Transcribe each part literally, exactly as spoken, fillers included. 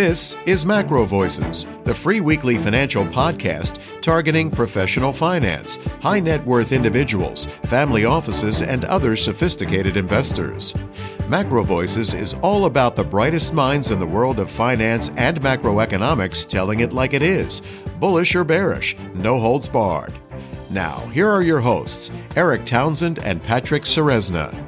This is Macro Voices, the free weekly financial podcast targeting professional finance, high net worth individuals, family offices, and other sophisticated investors. Macro Voices is all about the brightest minds in the world of finance and macroeconomics telling it like it is, bullish or bearish, no holds barred. Now, here are your hosts, Eric Townsend and Patrick Ceresna.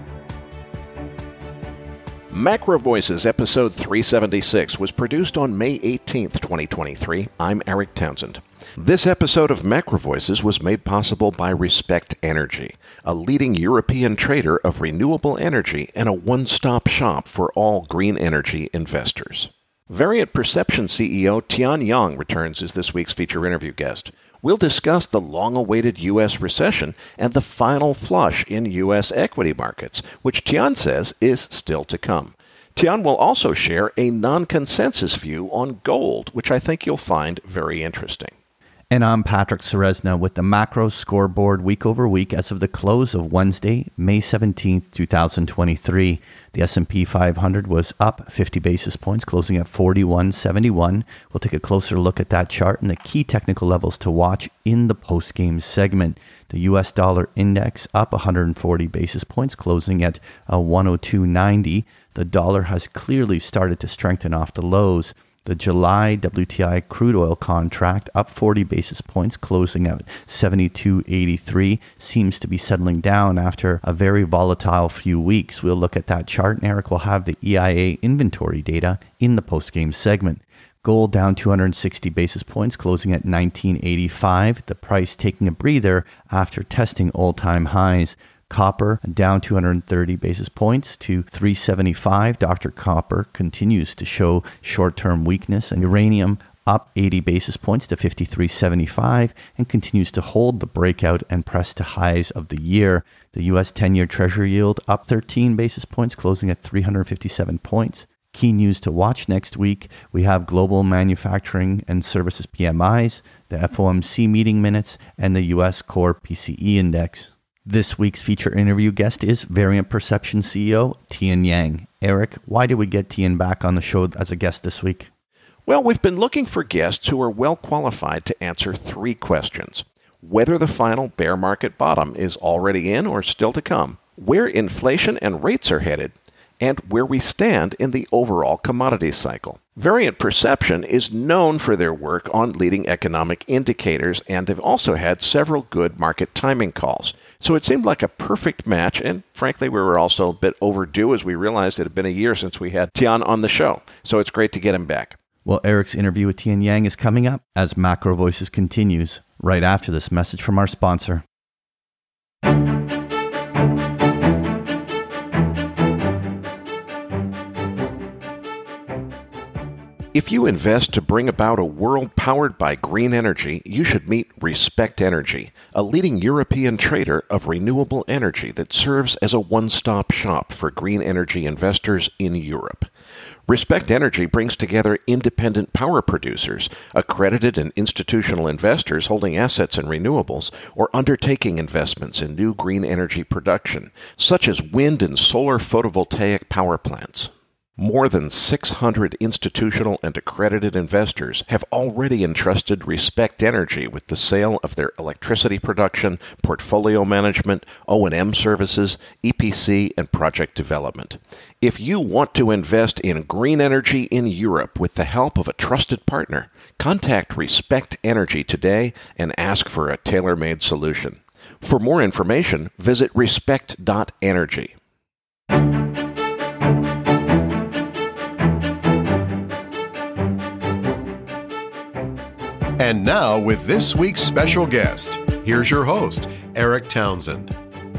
Macro Voices, episode three seventy-six, was produced on May eighteenth, twenty twenty-three. I'm Eric Townsend. This episode of Macro Voices was made possible by Respect Energy, a leading European trader of renewable energy and a one-stop shop for all green energy investors. Variant Perception C E O Tian Yang returns as this week's feature interview guest. We'll discuss the long-awaited U S recession and the final flush in U S equity markets, which Tian says is still to come. Tian will also share a non-consensus view on gold, which I think you'll find very interesting. And I'm Patrick Ceresna with the Macro Scoreboard week over week as of the close of Wednesday, May seventeenth, twenty twenty-three. The S and P five hundred was up fifty basis points, closing at forty-one seventy-one. We'll take a closer look at that chart and the key technical levels to watch in the post-game segment. The U S dollar index up one hundred forty basis points, closing at uh, one oh two ninety. The dollar has clearly started to strengthen off the lows. The July W T I crude oil contract up forty basis points, closing at seventy-two eighty-three, seems to be settling down after a very volatile few weeks. We'll look at that chart, and Eric will have the E I A inventory data in the post-game segment. Gold down two hundred sixty basis points, closing at nineteen eighty-five, the price taking a breather after testing all-time highs. Copper down two hundred thirty basis points to three seventy-five. Doctor Copper continues to show short-term weakness, and uranium up eighty basis points to fifty-three seventy-five and continues to hold the breakout and press to highs of the year. The U S ten-year Treasury yield up thirteen basis points, closing at three hundred fifty-seven points. Key news to watch next week, we have global manufacturing and services P M Is, the F O M C meeting minutes, and the U S core P C E index. This week's feature interview guest is Variant Perception C E O Tian Yang. Eric, why did we get Tian back on the show as a guest this week? Well, we've been looking for guests who are well qualified to answer three questions. Whether the final bear market bottom is already in or still to come, where inflation and rates are headed, and where we stand in the overall commodity cycle. Variant Perception is known for their work on leading economic indicators, and they've also had several good market timing calls. So it seemed like a perfect match, and frankly, we were also a bit overdue as we realized it had been a year since we had Tian on the show. So it's great to get him back. Well, Eric's interview with Tian Yang is coming up as Macro Voices continues right after this message from our sponsor. If you invest to bring about a world powered by green energy, you should meet Respect Energy, a leading European trader of renewable energy that serves as a one-stop shop for green energy investors in Europe. Respect Energy brings together independent power producers, accredited and institutional investors holding assets in renewables, or undertaking investments in new green energy production, such as wind and solar photovoltaic power plants. More than six hundred institutional and accredited investors have already entrusted Respect Energy with the sale of their electricity production, portfolio management, O and M services, E P C, and project development. If you want to invest in green energy in Europe with the help of a trusted partner, contact Respect Energy today and ask for a tailor-made solution. For more information, visit respect dot energy. And now, with this week's special guest, here's your host, Eric Townsend.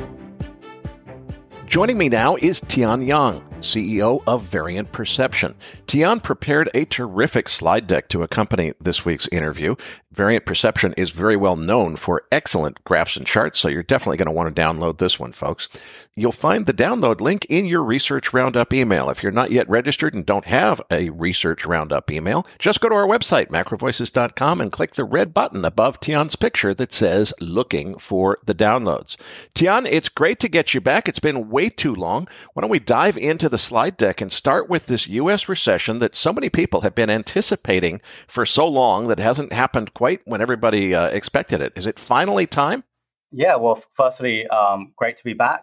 Joining me now is Tian Yang, C E O of Variant Perception. Tian prepared a terrific slide deck to accompany this week's interview. Variant Perception is very well known for excellent graphs and charts, so you're definitely going to want to download this one, folks. You'll find the download link in your Research Roundup email. If you're not yet registered and don't have a Research Roundup email, just go to our website, macro voices dot com, and click the red button above Tian's picture that says looking for the downloads. Tian, it's great to get you back. It's been way too long. Why don't we dive into to the slide deck and start with this U S recession that so many people have been anticipating for so long that hasn't happened quite when everybody uh, expected it. Is it finally time? Yeah, well, firstly, um, great to be back.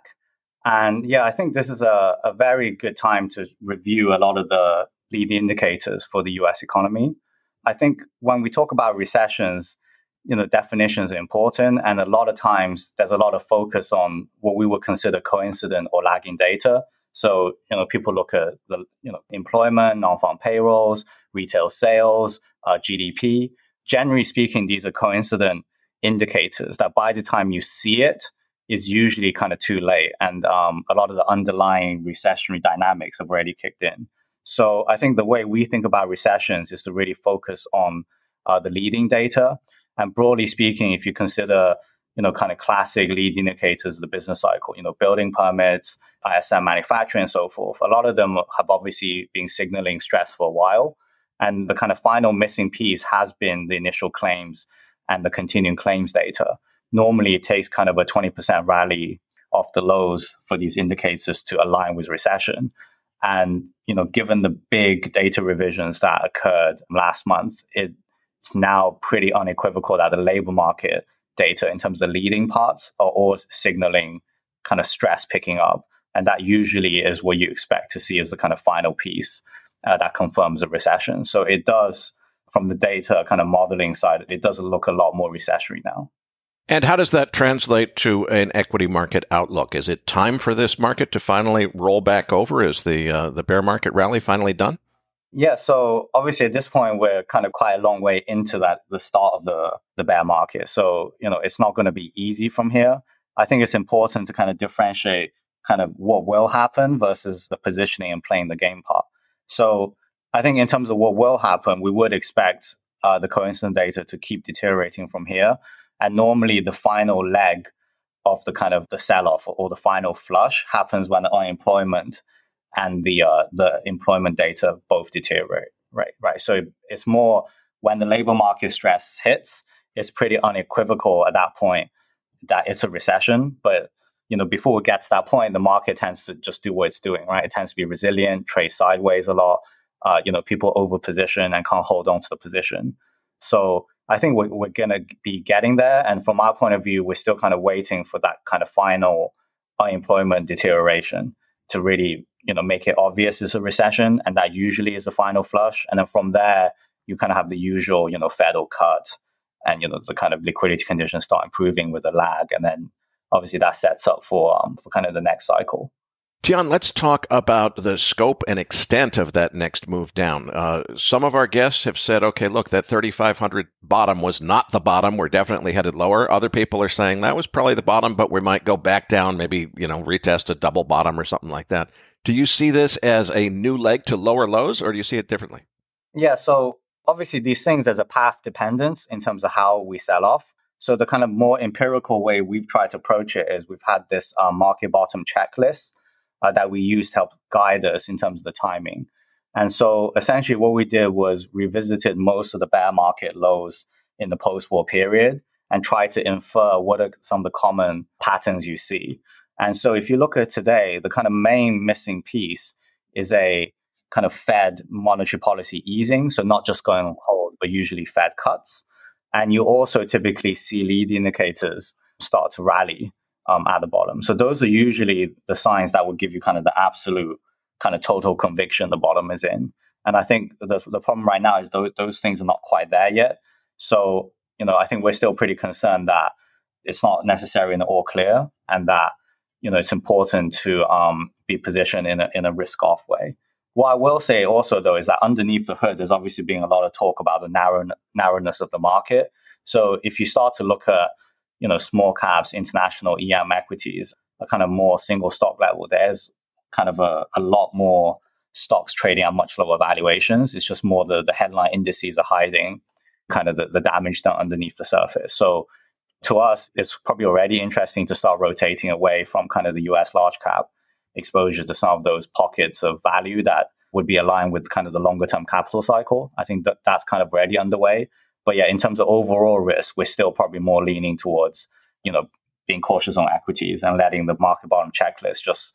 And yeah, I think this is a, a very good time to review a lot of the leading indicators for the U S economy. I think when we talk about recessions, you know, definitions are important. And a lot of times there's a lot of focus on what we would consider coincident or lagging data. So, you know, people look at the, you know, employment, non-farm payrolls, retail sales, uh, G D P. Generally speaking, these are coincident indicators that by the time you see it is usually kind of too late. And um, a lot of the underlying recessionary dynamics have already kicked in. So I think the way we think about recessions is to really focus on uh, the leading data. And broadly speaking, if you consider, you know, kind of classic lead indicators of the business cycle, you know, building permits, I S M manufacturing and so forth, a lot of them have obviously been signaling stress for a while. And the kind of final missing piece has been the initial claims and the continuing claims data. Normally, it takes kind of a twenty percent rally off the lows for these indicators to align with recession. And, you know, given the big data revisions that occurred last month, it, it's now pretty unequivocal that the labor market data in terms of the leading parts are all signaling kind of stress picking up. And that usually is what you expect to see as the kind of final piece uh, that confirms a recession. So it does, from the data kind of modeling side, it does look a lot more recessionary now. And how does that translate to an equity market outlook? Is it time for this market to finally roll back over? Is the uh, the bear market rally finally done? Yeah, so obviously at this point, we're kind of quite a long way into that, the start of the, the bear market. So, you know, it's not going to be easy from here. I think it's important to kind of differentiate kind of what will happen versus the positioning and playing the game part. So I think in terms of what will happen, we would expect uh, the coincident data to keep deteriorating from here. And normally the final leg of the kind of the sell-off or the final flush happens when the unemployment and the uh, the employment data both deteriorate, right? Right. So it's more when the labor market stress hits, it's pretty unequivocal at that point that it's a recession. But you know, before we get to that point, the market tends to just do what it's doing, right? It tends to be resilient, trade sideways a lot. Uh, you know, people over position and can't hold on to the position. So I think we're, we're going to be getting there. And from our point of view, we're still kind of waiting for that kind of final unemployment deterioration to really, you know, make it obvious it's a recession. And that usually is the final flush. And then from there, you kind of have the usual, you know, Fed will cut and, you know, the kind of liquidity conditions start improving with a lag. And then obviously that sets up for um, for kind of the next cycle. Tian, let's talk about the scope and extent of that next move down. Uh, some of our guests have said, okay, look, that thirty-five hundred bottom was not the bottom. We're definitely headed lower. Other people are saying that was probably the bottom, but we might go back down, maybe, you know, retest a double bottom or something like that. Do you see this as a new leg to lower lows, or do you see it differently? Yeah, so obviously these things, there's a path dependence in terms of how we sell off. So the kind of more empirical way we've tried to approach it is we've had this uh, market bottom checklist Uh, that we used to help guide us in terms of the timing. And so essentially what we did was revisited most of the bear market lows in the post-war period and tried to infer what are some of the common patterns you see. And so if you look at today, the kind of main missing piece is a kind of Fed monetary policy easing. So not just going on hold, but usually Fed cuts. And you also typically see lead indicators start to rally Um, at the bottom. So those are usually the signs that will give you kind of the absolute kind of total conviction the bottom is in. And I think the the problem right now is those, those things are not quite there yet. So, you know, I think we're still pretty concerned that it's not necessarily in the all clear and that, you know, it's important to um, be positioned in a, in a risk off way. What I will say also, though, is that underneath the hood, there's obviously been a lot of talk about the narrow, narrowness of the market. So if you start to look at you know, small caps, international E M equities, a kind of more single stock level, there's kind of a, a lot more stocks trading at much lower valuations. It's just more the, the headline indices are hiding kind of the, the damage done underneath the surface. So to us, it's probably already interesting to start rotating away from kind of the U S large cap exposure to some of those pockets of value that would be aligned with kind of the longer term capital cycle. I think that that's kind of already underway. But yeah, in terms of overall risk, we're still probably more leaning towards, you know, being cautious on equities and letting the market bottom checklist just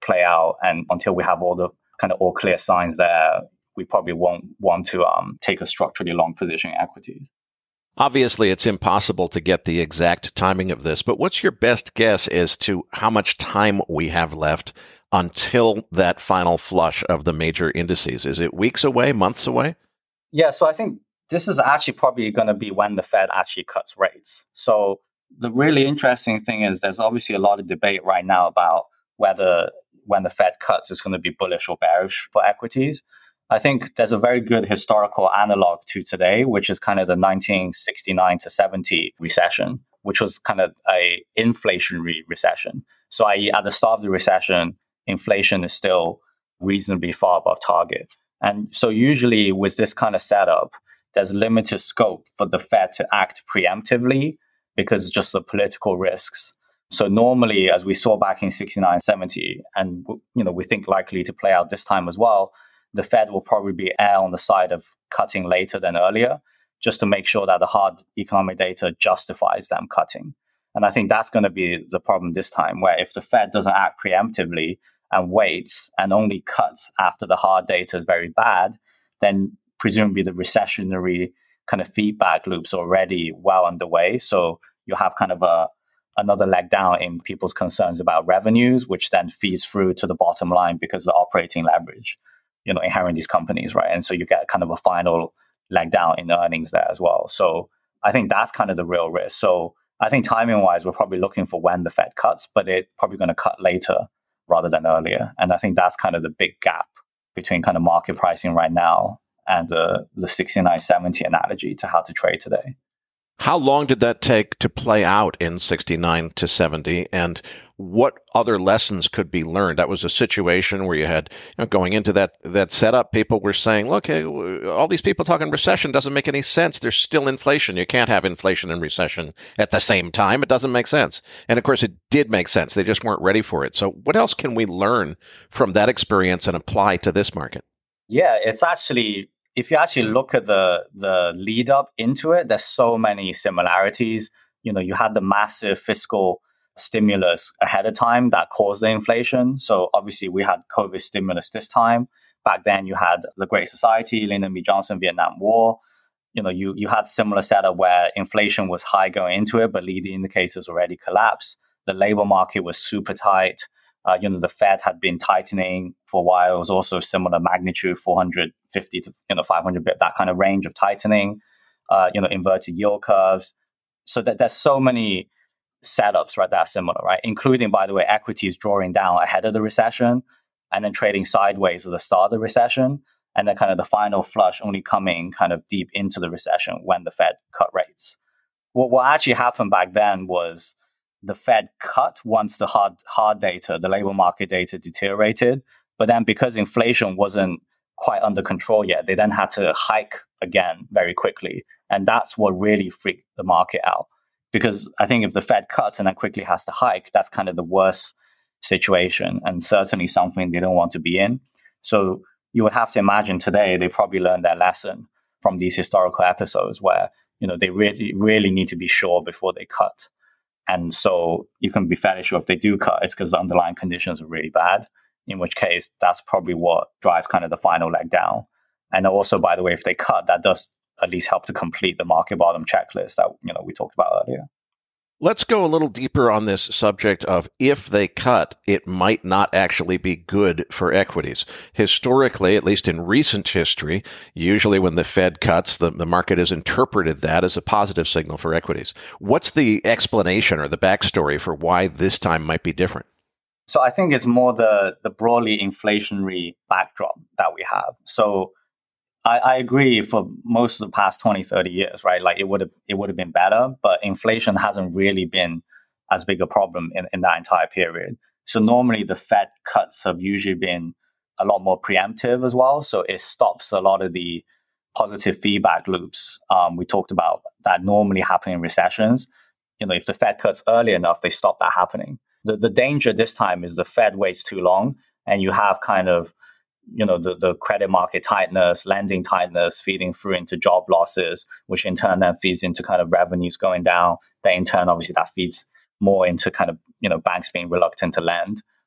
play out. And until we have all the kind of all clear signs there, we probably won't want to um, take a structurally long position in equities. Obviously, it's impossible to get the exact timing of this, but what's your best guess as to how much time we have left until that final flush of the major indices? Is it weeks away, months away? Yeah, so I think this is actually probably going to be when the Fed actually cuts rates. So the really interesting thing is there's obviously a lot of debate right now about whether when the Fed cuts, it's going to be bullish or bearish for equities. I think there's a very good historical analog to today, which is kind of the nineteen sixty-nine to seventy recession, which was kind of a inflationary recession. So that is, at the start of the recession, inflation is still reasonably far above target. And so usually with this kind of setup, there's limited scope for the Fed to act preemptively because just the political risks. So normally, as we saw back in sixty-nine, seventy, and you know we think likely to play out this time as well, the Fed will probably be err on the side of cutting later than earlier, just to make sure that the hard economic data justifies them cutting. And I think that's going to be the problem this time, where if the Fed doesn't act preemptively and waits and only cuts after the hard data is very bad, then presumably the recessionary kind of feedback loop's already well underway. So you have kind of a another leg down in people's concerns about revenues, which then feeds through to the bottom line because of the operating leverage, you know, inherent in these companies, right? And so you get kind of a final leg down in earnings there as well. So I think that's kind of the real risk. So I think timing-wise, we're probably looking for when the Fed cuts, but they're probably going to cut later rather than earlier. And I think that's kind of the big gap between kind of market pricing right now and the, the sixty-nine seventy analogy to how to trade today. How long did that take to play out in sixty-nine to seventy, and what other lessons could be learned? That was a situation where you had, you know, going into that, that setup, people were saying, look, hey, all these people talking recession doesn't make any sense. There's still inflation. You can't have inflation and recession at the same time. It doesn't make sense. And of course, it did make sense. They just weren't ready for it. So what else can we learn from that experience and apply to this market? Yeah, it's actually, if you actually look at the the lead up into it, there's so many similarities. You know, you had the massive fiscal stimulus ahead of time that caused the inflation. So obviously we had COVID stimulus this time. Back then you had the Great Society, Lyndon B. Johnson, Vietnam War. You know, you you had similar setup where inflation was high going into it, but leading indicators already collapsed. The labor market was super tight. Uh, you know, the Fed had been tightening for a while. It was also similar magnitude, four hundred fifty to you know five hundred bip, that kind of range of tightening. Uh, you know, inverted yield curves. So that there's so many setups, right, that are similar, right? Including, by the way, equities drawing down ahead of the recession and then trading sideways at the start of the recession. And then kind of the final flush only coming kind of deep into the recession when the Fed cut rates. What, what actually happened back then was the Fed cut once the hard hard data, the labor market data deteriorated. But then because inflation wasn't quite under control yet, they then had to hike again very quickly. And that's what really freaked the market out. Because I think if the Fed cuts and then quickly has to hike, that's kind of the worst situation and certainly something they don't want to be in. So you would have to imagine today they probably learned their lesson from these historical episodes where, you know, they really, really need to be sure before they cut. And so you can be fairly sure if they do cut, it's because the underlying conditions are really bad, in which case that's probably what drives kind of the final leg down. And also, by the way, if they cut, that does at least help to complete the market bottom checklist that, you know, we talked about earlier. Let's go a little deeper on this subject of if they cut, it might not actually be good for equities. Historically, at least in recent history, usually when the Fed cuts, the, the market has interpreted that as a positive signal for equities. What's the explanation or the backstory for why this time might be different? So I think it's more the, the broadly inflationary backdrop that we have. So I, I agree for most of the past twenty, thirty years, right? Like it would have it would have been better, but inflation hasn't really been as big a problem in, in that entire period. So normally the Fed cuts have usually been a lot more preemptive as well. So it stops a lot of the positive feedback loops um, we talked about that normally happen in recessions. You know, if the Fed cuts early enough, they stop that happening. The the danger this time is the Fed waits too long and you have kind of you know, the, the credit market tightness, lending tightness feeding through into job losses, which in turn then feeds into kind of revenues going down. Then in turn, obviously that feeds more into kind of, you know, banks being reluctant to lend.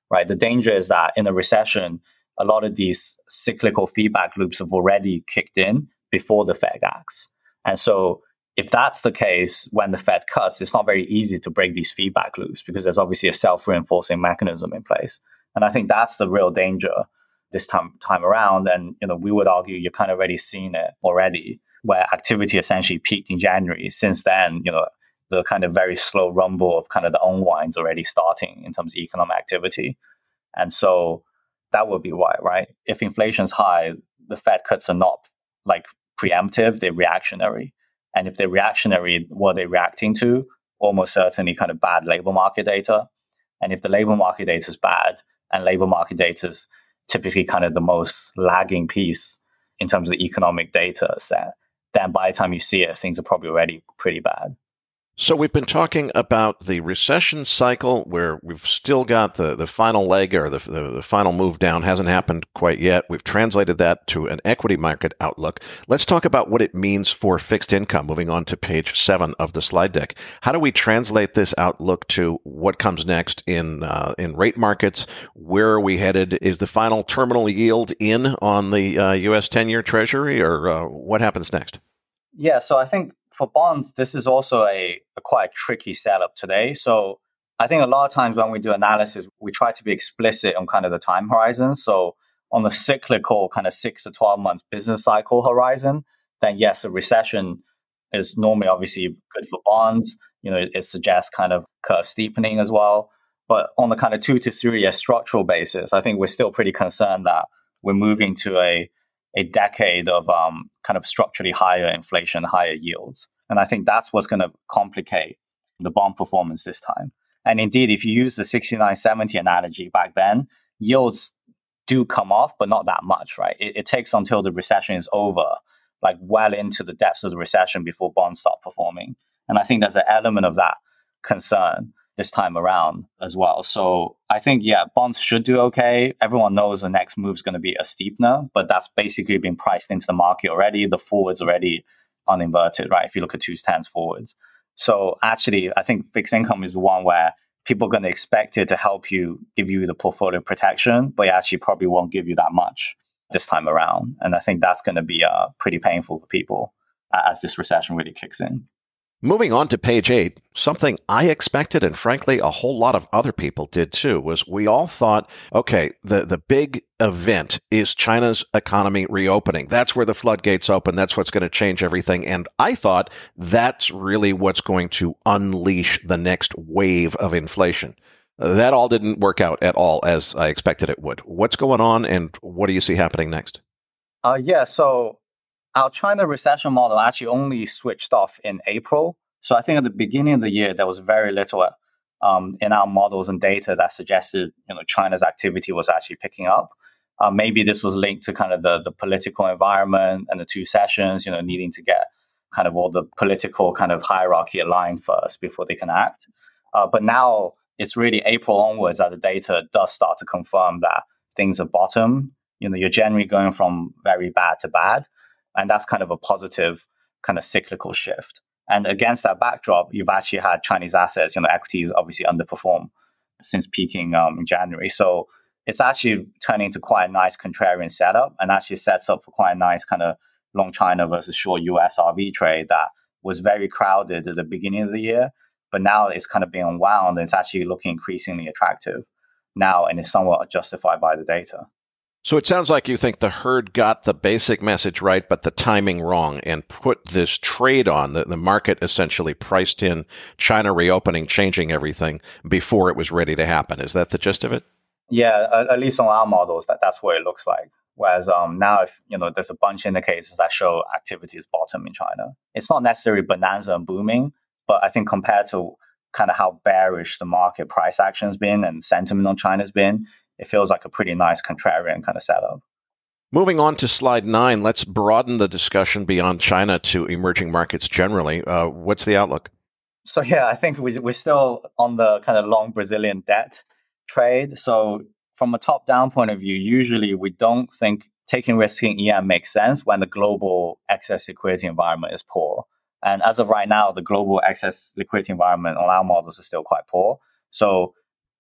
right? The danger is that in a recession, a lot of these cyclical feedback loops have already kicked in before the Fed acts. And so if that's the case, when the Fed cuts, it's not very easy to break these feedback loops because there's obviously a self-reinforcing mechanism in place. And I think that's the real danger this time time around. And you know, we would argue you're kind of already seeing it already, where activity essentially peaked in January. Since then, you know, the kind of very slow rumble of kind of the unwinds already starting in terms of economic activity. And so that would be why, right? If inflation's high, the Fed cuts are not like preemptive, they're reactionary. And if they're reactionary, what are they reacting to? Almost certainly kind of bad labor market data. And if the labor market data is bad, and labor market data is typically kind of the most lagging piece in terms of the economic data set, then by the time you see it, things are probably already pretty bad. So we've been talking about the recession cycle where we've still got the, the final leg or the, the, the final move down hasn't happened quite yet. We've translated that to an equity market outlook. Let's talk about what it means for fixed income, moving on to page seven of the slide deck. How do we translate this outlook to what comes next in uh, in rate markets? Where are we headed? Is the final terminal yield in on the uh, U S ten-year Treasury, or uh, what happens next? Yeah, so I think for bonds, this is also a, a quite tricky setup today. So I think a lot of times when we do analysis, we try to be explicit on kind of the time horizon. So on the cyclical kind of six to twelve months business cycle horizon, then yes, a recession is normally obviously good for bonds. You know, it, it suggests kind of curve steepening as well. But on the kind of two to three year structural basis, I think we're still pretty concerned that we're moving to a a decade of um, kind of structurally higher inflation, higher yields. And I think that's what's going to complicate the bond performance this time. And indeed, if you use the sixty-nine seventy analogy back then, yields do come off, but not that much, right? It, it takes until the recession is over, like well into the depths of the recession before bonds start performing. And I think there's an element of that concern this time around as well. So I think, yeah, bonds should do okay. Everyone knows the next move is going to be a steepener, but that's basically been priced into the market already. The forwards already uninverted, right? If you look at two tens forwards. So actually, I think fixed income is the one where people are going to expect it to help you, give you the portfolio protection, but it actually probably won't give you that much this time around. And I think that's going to be uh, pretty painful for people as this recession really kicks in. Moving on to page eight, something I expected, and frankly, a whole lot of other people did too, was we all thought, okay, the, the big event is China's economy reopening. That's where the floodgates open. That's what's going to change everything. And I thought that's really what's going to unleash the next wave of inflation. That all didn't work out at all as I expected it would. What's going on, and what do you see happening next? Uh, yeah, so our China recession model actually only switched off in April. So I think at the beginning of the year, there was very little um, in our models and data that suggested, you know, China's activity was actually picking up. Uh, maybe this was linked to kind of the, the political environment and the two sessions, you know, needing to get kind of all the political kind of hierarchy aligned first before they can act. Uh, but now it's really April onwards that the data does start to confirm that things have bottomed. You know, you're generally going from very bad to bad. And that's kind of a positive kind of cyclical shift. And against that backdrop, you've actually had Chinese assets, you know, equities obviously underperform since peaking um, in January. So it's actually turning into quite a nice contrarian setup, and actually sets up for quite a nice kind of long China versus short U S R V trade that was very crowded at the beginning of the year. But now it's kind of being unwound, and it's actually looking increasingly attractive now, and is somewhat justified by the data. So it sounds like you think the herd got the basic message right, but the timing wrong, and put this trade on. The, the market essentially priced in China reopening, changing everything before it was ready to happen. Is that the gist of it? Yeah, at, at least on our models, that, that's what it looks like. Whereas um, now, if you know, there's a bunch of indicators that show activity is bottom in China. It's not necessarily bonanza and booming, but I think compared to kind of how bearish the market price action has been and sentiment on China has been, it feels like a pretty nice contrarian kind of setup. Moving on to slide nine, let's broaden the discussion beyond China to emerging markets generally. Uh, what's the outlook? So yeah, I think we, we're still on the kind of long Brazilian debt trade. So from a top-down point of view, usually we don't think taking risk in E M makes sense when the global excess liquidity environment is poor. And as of right now, the global excess liquidity environment on our models is still quite poor. So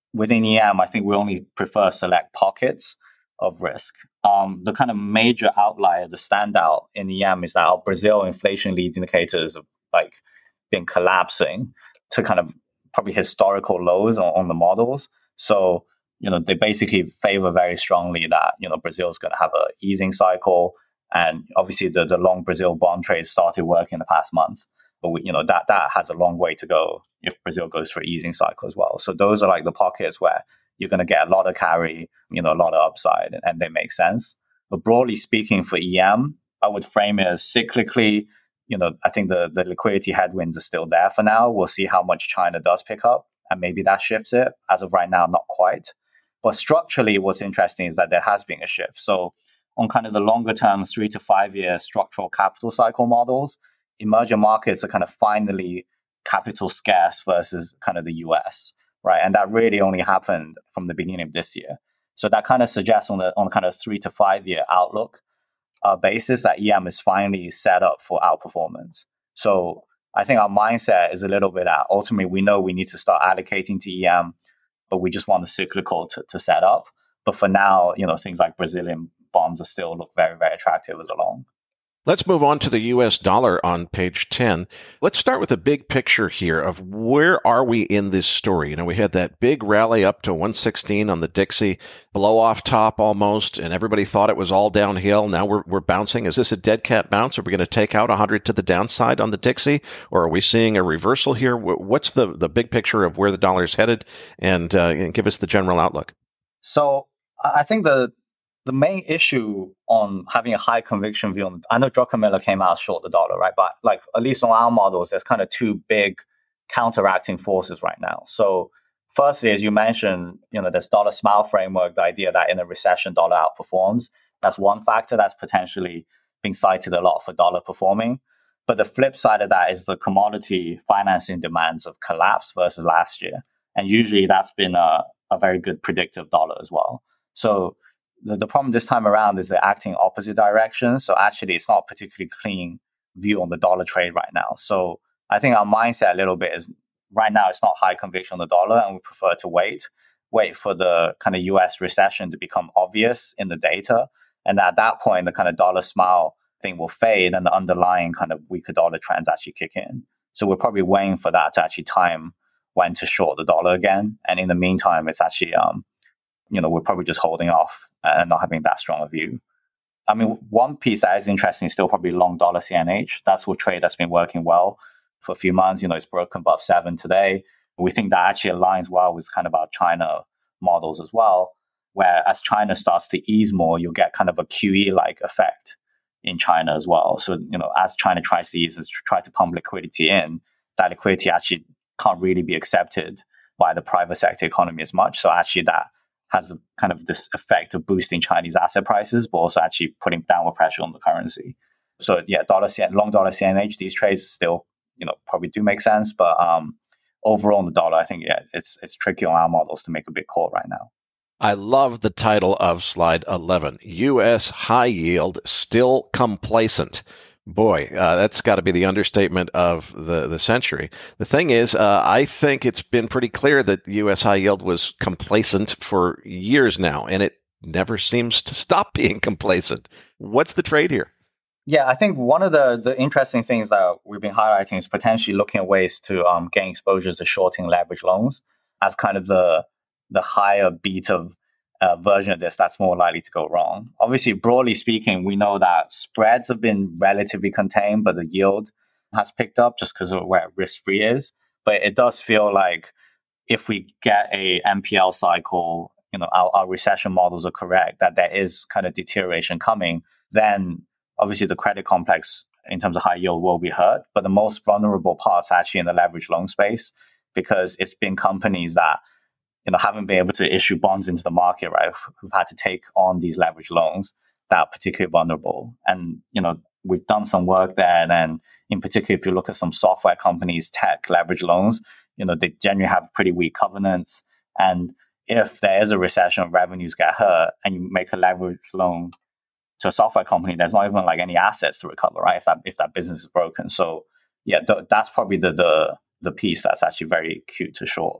within E M, I think we only prefer select pockets of risk. Um, the kind of major outlier, the standout in E M is that our Brazil inflation lead indicators have like been collapsing to kind of probably historical lows on, on the models. So, you know, they basically favor very strongly that, you know, Brazil is going to have a easing cycle. And obviously the, the long Brazil bond trade started working in the past month. But, we, you know, that, that has a long way to go if Brazil goes for an easing cycle as well. So those are like the pockets where you're going to get a lot of carry, you know, a lot of upside, and, and they make sense. But broadly speaking for E M, I would frame it as cyclically, you know, I think the, the liquidity headwinds are still there for now. We'll see how much China does pick up, and maybe that shifts it. As of right now, not quite. But structurally, what's interesting is that there has been a shift. So on kind of the longer term, three to five year structural capital cycle models, emerging markets are kind of finally capital scarce versus kind of the U S, right? And that really only happened from the beginning of this year. So that kind of suggests on the on kind of three to five year outlook uh, basis that E M is finally set up for outperformance. So I think our mindset is a little bit that ultimately we know we need to start allocating to E M, but we just want the cyclical to, to set up. But for now, you know, things like Brazilian bonds are still look very, very attractive as a long. Let's move on to the U S dollar on page ten. Let's start with a big picture here of where are we in this story? You know, we had that big rally up to one sixteen on the Dixie, blow off top almost, and everybody thought it was all downhill. Now we're we're bouncing. Is this a dead cat bounce? Are we going to take out one hundred to the downside on the Dixie? Or are we seeing a reversal here? What's the, the big picture of where the dollar is headed? And, uh, and give us the general outlook. So I think the The main issue on having a high conviction view on, I know Druckenmiller came out short the dollar, right? But like at least on our models, there's kind of two big counteracting forces right now. So firstly, as you mentioned, you know, there's dollar smile framework, the idea that in a recession, dollar outperforms. That's one factor that's potentially being cited a lot for dollar performing. But the flip side of that is the commodity financing demands have collapsed versus last year. And usually that's been a, a very good predictor of dollar as well. So The, the problem this time around is they're acting opposite directions. So actually, it's not a particularly clean view on the dollar trade right now. So I think our mindset a little bit is right now it's not high conviction on the dollar, and we prefer to wait, wait for the kind of U S recession to become obvious in the data. And at that point, the kind of dollar smile thing will fade and the underlying kind of weaker dollar trends actually kick in. So we're probably waiting for that to actually time when to short the dollar again. And in the meantime, it's actually, um, you know, we're probably just holding off and not having that strong a view. I mean, one piece that is interesting is still probably long dollar C N H. That's a trade that's been working well for a few months. You know, it's broken above seven today. We think that actually aligns well with kind of our China models as well, where as China starts to ease more, you'll get kind of a Q E-like effect in China as well. So, you know, as China tries to ease and try to pump liquidity in, that liquidity actually can't really be accepted by the private sector economy as much. So actually that has kind of this effect of boosting Chinese asset prices, but also actually putting downward pressure on the currency. So yeah, dollar C N, long dollar C N H, these trades still, you know, probably do make sense. But um, overall on the dollar, I think, yeah, it's it's tricky on our models to make a big call right now. I love the title of slide eleven, U S high yield still complacent. Boy, uh, that's got to be the understatement of the, the century. The thing is, uh, I think it's been pretty clear that U S high yield was complacent for years now, and it never seems to stop being complacent. What's the trade here? Yeah, I think one of the, the interesting things that we've been highlighting is potentially looking at ways to um, gain exposure to shorting leverage loans as kind of the the higher beta uh, version of this that's more likely to go wrong. Obviously, broadly speaking, we know that spreads have been relatively contained, but the yield has picked up just because of where risk-free is. But it does feel like if we get a M P L cycle, you know, our, our recession models are correct, that there is kind of deterioration coming, then obviously the credit complex in terms of high yield will be hurt. But the most vulnerable parts are actually in the leverage loan space, because it's been companies that, you know, haven't been able to issue bonds into the market, right, who've had to take on these leverage loans that are particularly vulnerable. And, you know, we've done some work there. And then in particular, if you look at some software companies, tech leverage loans, you know, they generally have pretty weak covenants. And if there is a recession, revenues get hurt, and you make a leverage loan to a software company, there's not even like any assets to recover, right? If that if that business is broken. So yeah, th- that's probably the, the the piece that's actually very acute to short.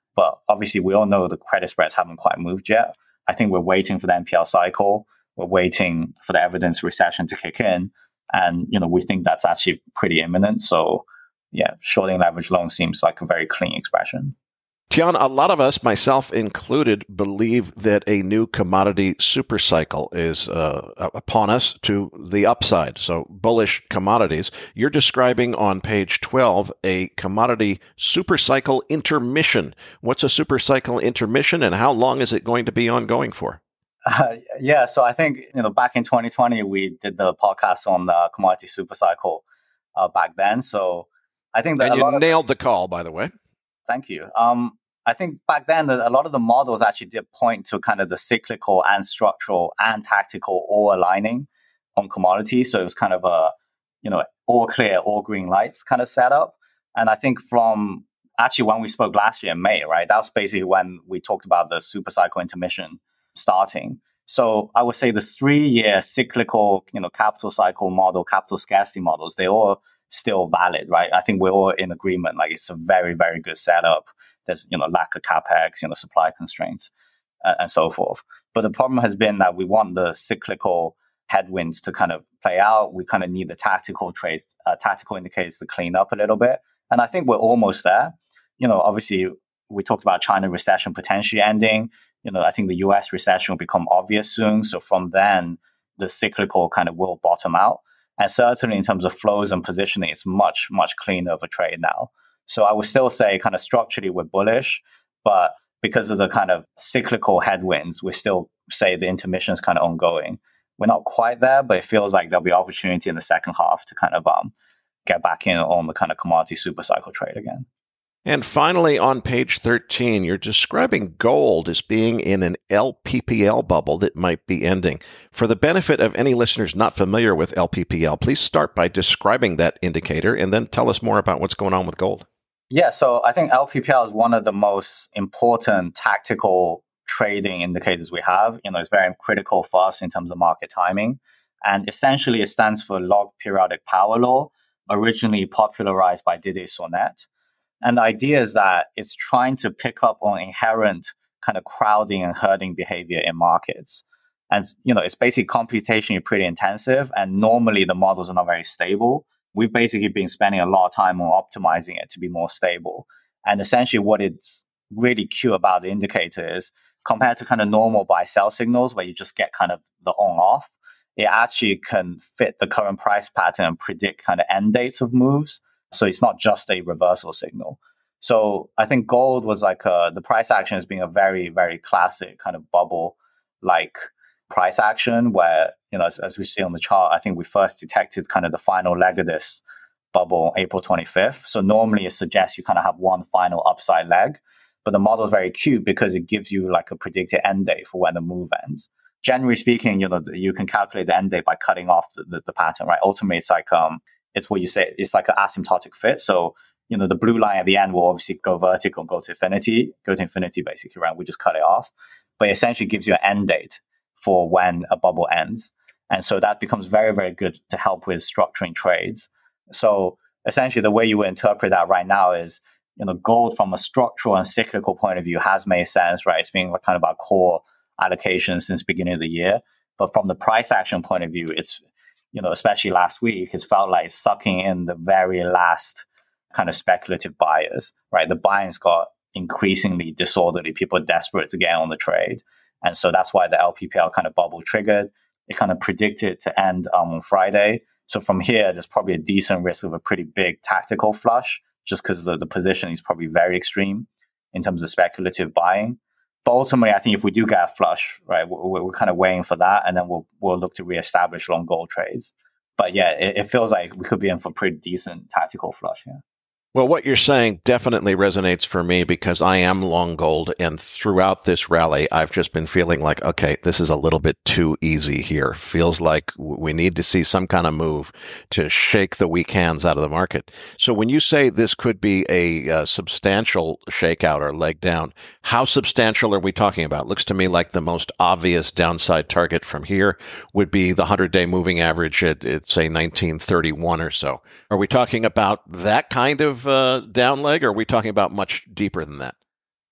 But obviously, we all know the credit spreads haven't quite moved yet. I think we're waiting for the N P L cycle. We're waiting for the evidence recession to kick in. And, you know, we think that's actually pretty imminent. So, yeah, shorting leverage loans seems like a very clean expression. Tian, a lot of us, myself included, believe that a new commodity supercycle is uh, upon us to the upside. So bullish commodities. You're describing on page twelve a commodity supercycle intermission. What's a supercycle intermission, and how long is it going to be ongoing for? Uh, yeah, so I think, you know, back in twenty twenty, we did the podcast on the commodity supercycle uh, back then. So I think that and a you lot nailed of, the call, by the way. Thank you. Um, I think back then, the, a lot of the models actually did point to kind of the cyclical and structural and tactical all aligning on commodities. So it was kind of a, you know, all clear, all green lights kind of setup. And I think from actually when we spoke last year in May, right, that was basically when we talked about the supercycle intermission starting. So I would say the three-year cyclical, you know, capital cycle model, capital scarcity models, they all still valid, right? I think we're all in agreement. Like it's a very, very good setup. There's, you know, lack of capex, you know, supply constraints, uh, and so forth. But the problem has been that we want the cyclical headwinds to kind of play out. We kind of need the tactical trade, uh, tactical indicators to clean up a little bit. And I think we're almost there. You know, obviously, we talked about China recession potentially ending. You know, I think the U S recession will become obvious soon. So from then, the cyclical kind of will bottom out. And certainly in terms of flows and positioning, it's much, much cleaner of a trade now. So I would still say kind of structurally we're bullish, but because of the kind of cyclical headwinds, we still say the intermission is kind of ongoing. We're not quite there, but it feels like there'll be opportunity in the second half to kind of um, get back in on the kind of commodity super cycle trade again. And finally, on page thirteen, you're describing gold as being in an L P P L bubble that might be ending. For the benefit of any listeners not familiar with L P P L, please start by describing that indicator and then tell us more about what's going on with gold. Yeah, so I think L P P L is one of the most important tactical trading indicators we have. You know, it's very critical for us in terms of market timing. And essentially, it stands for log periodic power law, originally popularized by Didier Sonnet. And the idea is that it's trying to pick up on inherent kind of crowding and herding behavior in markets. And, you know, it's basically computationally pretty intensive. And normally the models are not very stable. We've basically been spending a lot of time on optimizing it to be more stable. And essentially what it's really cute about the indicator is compared to kind of normal buy-sell signals where you just get kind of the on-off, it actually can fit the current price pattern and predict kind of end dates of moves. So it's not just a reversal signal. So I think gold was like a, the price action as being a very, very classic kind of bubble-like price action where, you know, as, as we see on the chart, I think we first detected kind of the final leg of this bubble April twenty-fifth. So normally it suggests you kind of have one final upside leg, but the model is very cute because it gives you like a predicted end date for when the move ends. Generally speaking, you know, you can calculate the end date by cutting off the, the, the pattern, right? Ultimately, it's like, um, it's what you say, it's like an asymptotic fit. So, you know, the blue line at the end will obviously go vertical, go to infinity, go to infinity basically, right? We just cut it off. But it essentially gives you an end date for when a bubble ends. And so that becomes very, very good to help with structuring trades. So essentially the way you would interpret that right now is, you know, gold from a structural and cyclical point of view has made sense, right? It's been kind of our core allocation since beginning of the year. But from the price action point of view, it's, you know, especially last week, it's felt like sucking in the very last kind of speculative buyers, right? The buying's got increasingly disorderly. People are desperate to get on the trade. And so that's why the L P P L kind of bubble triggered. It kind of predicted to end um, on Friday. So from here, there's probably a decent risk of a pretty big tactical flush, just because the, the position is probably very extreme in terms of speculative buying. But ultimately, I think if we do get a flush, right, we're, we're kind of waiting for that, and then we'll we'll look to reestablish long gold trades. But yeah, it, it feels like we could be in for a pretty decent tactical flush here. Well, what you're saying definitely resonates for me because I am long gold, and throughout this rally, I've just been feeling like, okay, this is a little bit too easy here. Feels like we need to see some kind of move to shake the weak hands out of the market. So when you say this could be a uh, substantial shakeout or leg down, how substantial are we talking about? Looks to me like the most obvious downside target from here would be the hundred-day moving average at, at, say, nineteen thirty-one or so. Are we talking about that kind of Uh, down leg, or are we talking about much deeper than that?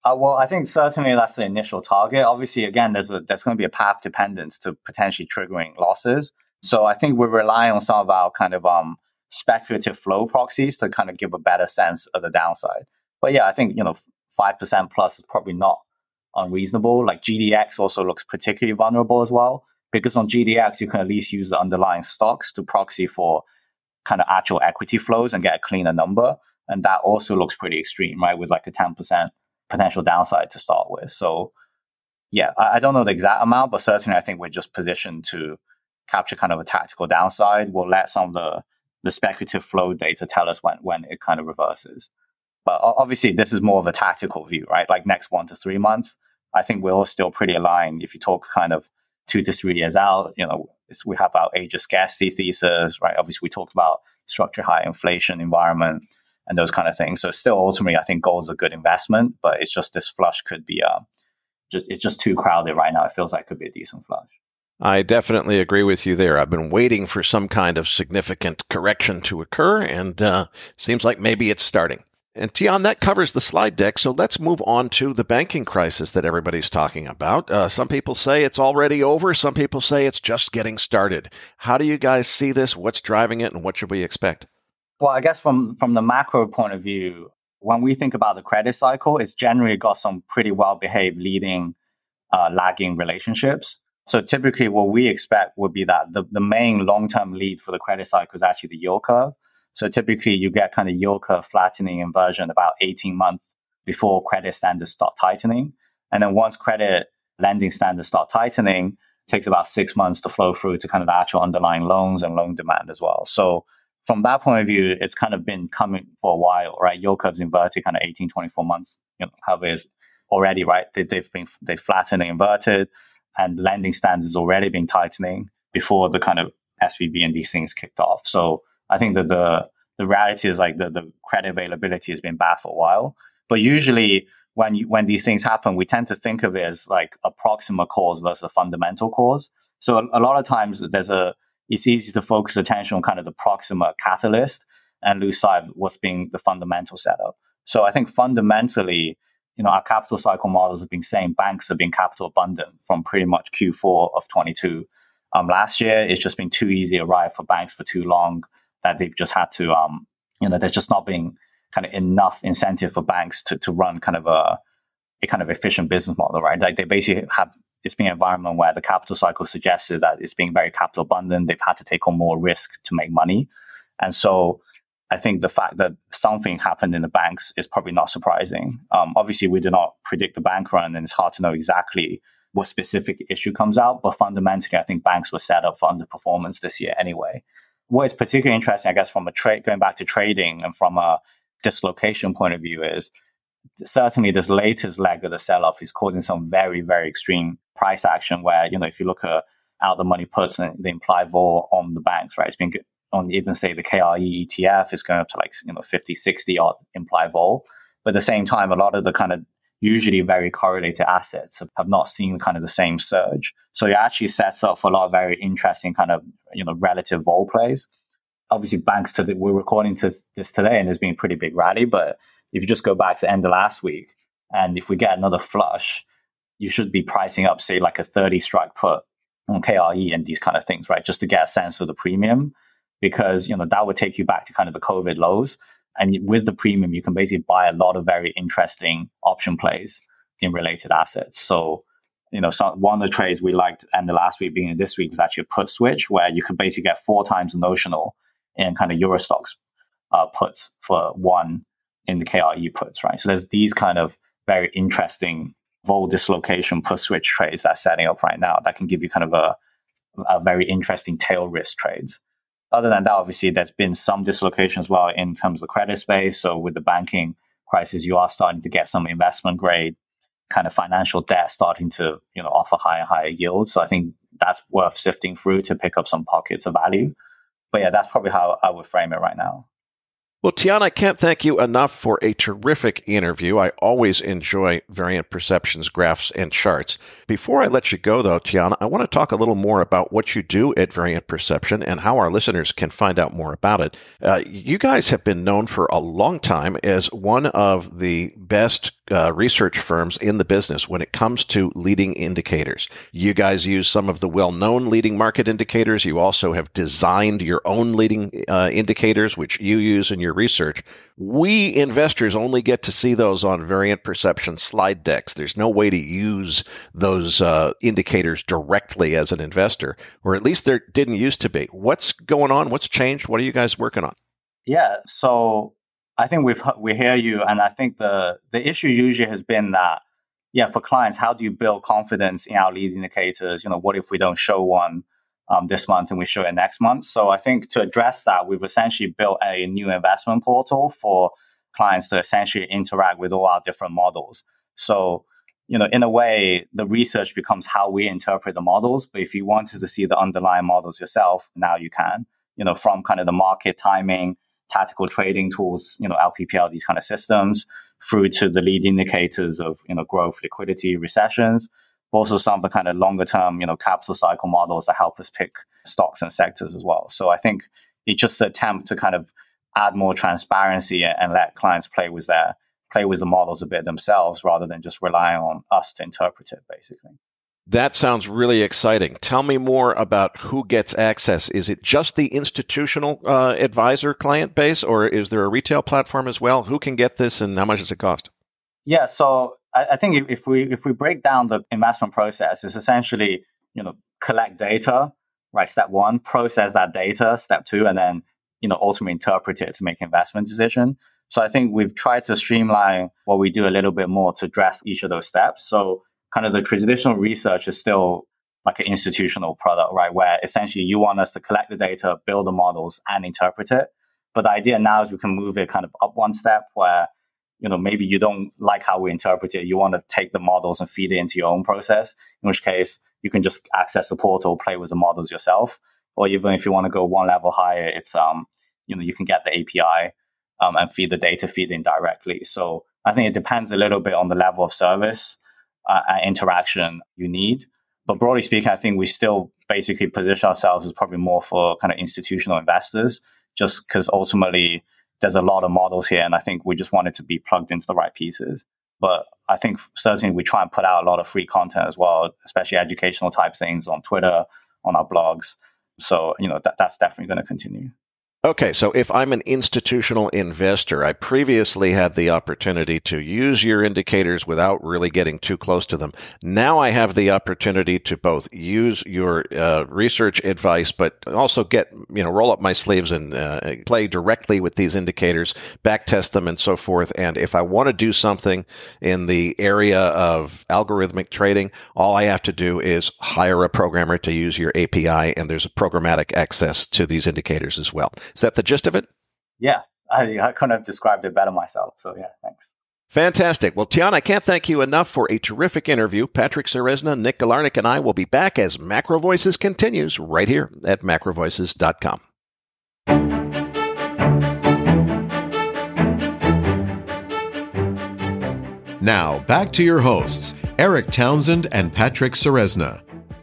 Uh, well, I think certainly that's the initial target. Obviously, again, there's a there's going to be a path dependence to potentially triggering losses. So I think we're relying on some of our kind of um speculative flow proxies to kind of give a better sense of the downside. But yeah, I think, you know, five percent plus is probably not unreasonable. Like G D X also looks particularly vulnerable as well, because on G D X, you can at least use the underlying stocks to proxy for kind of actual equity flows and get a cleaner number. And that also looks pretty extreme, right? With like a ten percent potential downside to start with. So yeah, I, I don't know the exact amount, but certainly I think we're just positioned to capture kind of a tactical downside. We'll let some of the, the speculative flow data tell us when, when it kind of reverses. But obviously, this is more of a tactical view, right? Like next one to three months, I think we're all still pretty aligned. If you talk kind of two to three years out, you know, we have our age of scarcity thesis, right? Obviously, we talked about structural high inflation environment and those kind of things. So still, ultimately, I think gold is a good investment, but it's just this flush could be, uh, just it's just too crowded right now. It feels like it could be a decent flush. I definitely agree with you there. I've been waiting for some kind of significant correction to occur, and uh, seems like maybe it's starting. And Tian, that covers the slide deck, so let's move on to the banking crisis that everybody's talking about. Uh, some people say it's already over. Some people say it's just getting started. How do you guys see this? What's driving it, and what should we expect? Well, I guess from, from the macro point of view, when we think about the credit cycle, it's generally got some pretty well-behaved leading, uh, lagging relationships. So typically what we expect would be that the, the main long-term lead for the credit cycle is actually the yield curve. So typically you get kind of yield curve flattening inversion about eighteen months before credit standards start tightening. And then once credit lending standards start tightening, it takes about six months to flow through to kind of the actual underlying loans and loan demand as well. So from that point of view, it's kind of been coming for a while, right? Yield curves inverted kind of eighteen, twenty-four months, you know, however it is already, right? They, they've been, they flattened and inverted, and lending standards already been tightening before the kind of S V B and these things kicked off. So I think that the the reality is like the, the credit availability has been bad for a while. But usually when you, when these things happen, we tend to think of it as like a proximate cause versus a fundamental cause. So a, a lot of times there's a it's easy to focus attention on kind of the proximate catalyst and lose sight of what's being the fundamental setup. So I think fundamentally, you know, our capital cycle models have been saying banks have been capital abundant from pretty much Q four of twenty-two. Um, last year, it's just been too easy a ride for banks for too long that they've just had to, um, you know, there's just not been kind of enough incentive for banks to to run kind of a, a kind of efficient business model, right? Like they basically have, it's been an environment where the capital cycle suggested that it's being very capital abundant. They've had to take on more risk to make money. And so I think the fact that something happened in the banks is probably not surprising. Um, obviously, we do not predict the bank run, and it's hard to know exactly what specific issue comes out. But fundamentally, I think banks were set up for underperformance this year anyway. What is particularly interesting, I guess, from a trade, going back to trading and from a dislocation point of view is certainly this latest leg of the sell-off is causing some very, very extreme price action where, you know, if you look at out the money puts and the implied vol on the banks, right, it's been on even say the K R E E T F is going up to like, you know, fifty, sixty odd implied vol. But at the same time, a lot of the kind of usually very correlated assets have not seen kind of the same surge. So it actually sets up for a lot of very interesting kind of, you know, relative vol plays. Obviously, banks, to the, we're recording to this today and there's been a pretty big rally. But if you just go back to the end of last week, and if we get another flush, you should be pricing up, say, like a thirty strike put on K R E and these kind of things, right? Just to get a sense of the premium, because, you know, that would take you back to kind of the COVID lows. And with the premium, you can basically buy a lot of very interesting option plays in related assets. So, you know, some, one of the trades we liked and the last week being this week was actually a put switch where you could basically get four times the notional in kind of Euro stocks uh, puts for one in the K R E puts, right? So there's these kind of very interesting vol dislocation put switch trades that's setting up right now that can give you kind of a, a very interesting tail risk trades. Other than that, obviously, there's been some dislocation as well in terms of the credit space. So with the banking crisis, you are starting to get some investment grade kind of financial debt starting to, you know, offer higher, higher yields. So I think that's worth sifting through to pick up some pockets of value. But yeah, that's probably how I would frame it right now. Well, Tian, I can't thank you enough for a terrific interview. I always enjoy Variant Perceptions graphs and charts. Before I let you go, though, Tian, I want to talk a little more about what you do at Variant Perception and how our listeners can find out more about it. Uh, you guys have been known for a long time as one of the best uh, research firms in the business when it comes to leading indicators. You guys use some of the well-known leading market indicators. You also have designed your own leading uh, indicators, which you use in your research. We investors only get to see those on variant perception slide decks. There's no way to use those uh, indicators directly as an investor, or at least there didn't used to be. What's going on? What's changed? What are you guys working on? Yeah, so I think we've we hear you, and I think the the issue usually has been that, yeah, for clients, how do you build confidence in our lead indicators? You know, what if we don't show one um, this month and we show it next month? So I think to address that, we've essentially built a new investment portal for clients to essentially interact with all our different models. So, you know, in a way, the research becomes how we interpret the models. But if you wanted to see the underlying models yourself, now you can. You know, from kind of the market timing, tactical trading tools, you know, L P P L, these kind of systems, through to the lead indicators of, you know, growth, liquidity, recessions, but also some of the kind of longer term, you know, capital cycle models that help us pick stocks and sectors as well. So I think it's just an attempt to kind of add more transparency and let clients play with their, play with the models a bit themselves rather than just relying on us to interpret it, basically. That sounds really exciting. Tell me more about who gets access. Is it just the institutional uh, advisor client base, or is there a retail platform as well? Who can get this, and how much does it cost? Yeah, so I, I think if, if we if we break down the investment process, it's essentially, you know, collect data, right? Step one, process that data. Step two, and then, you know, ultimately interpret it to make an investment decision. So I think we've tried to streamline what we do a little bit more to address each of those steps. So kind of the traditional research is still like an institutional product, right? Where essentially you want us to collect the data, build the models, and interpret it. But the idea now is we can move it kind of up one step where, you know, maybe you don't like how we interpret it. You want to take the models and feed it into your own process, in which case you can just access the portal, play with the models yourself. Or even if you want to go one level higher, it's, um, you know, you can get the A P I um, and feed the data feed in directly. So I think it depends a little bit on the level of service Uh, interaction you need. But broadly speaking, I think we still basically position ourselves as probably more for kind of institutional investors, just because ultimately there's a lot of models here. And I think we just want it to be plugged into the right pieces. But I think certainly we try and put out a lot of free content as well, especially educational type things on Twitter, on our blogs. So, you know, that, that's definitely going to continue. Okay, so if I'm an institutional investor, I previously had the opportunity to use your indicators without really getting too close to them. Now I have the opportunity to both use your uh, research advice, but also get, you know, roll up my sleeves and uh, play directly with these indicators, backtest them and so forth. And if I want to do something in the area of algorithmic trading, all I have to do is hire a programmer to use your A P I, and there's a programmatic access to these indicators as well. Is that the gist of it? Yeah, I, I couldn't have described it better myself. So yeah, thanks. Fantastic. Well, Tian, I can't thank you enough for a terrific interview. Patrick Ceresna, Nick Galarnik, and I will be back as Macro Voices continues right here at macro voices dot com. Now, back to your hosts, Eric Townsend and Patrick Ceresna.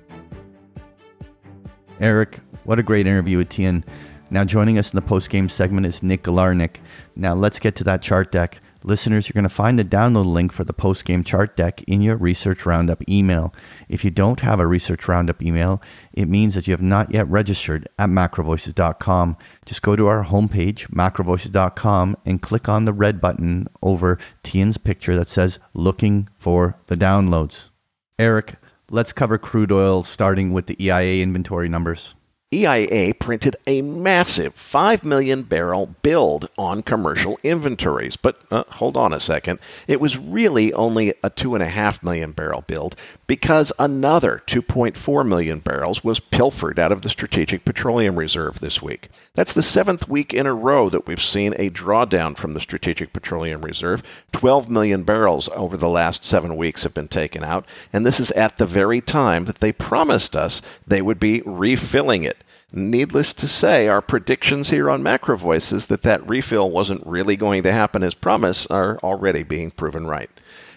Eric, what a great interview with Tian. Now joining us in the post-game segment is Nick Galarnik. Now let's get to that chart deck. Listeners, you're going to find the download link for the post-game chart deck in your Research Roundup email. If you don't have a Research Roundup email, it means that you have not yet registered at macro voices dot com. Just go to our homepage, macro voices dot com, and click on the red button over Tian's picture that says looking for the downloads. Eric, let's cover crude oil starting with the E I A inventory numbers. E I A printed a massive five million barrel build on commercial inventories. But uh, hold on a second. It was really only a two point five million barrel build because another two point four million barrels was pilfered out of the Strategic Petroleum Reserve this week. That's the seventh week in a row that we've seen a drawdown from the Strategic Petroleum Reserve. twelve million barrels over the last seven weeks have been taken out, and this is at the very time that they promised us they would be refilling it. Needless to say, our predictions here on Macro Voices that that refill wasn't really going to happen as promised are already being proven right.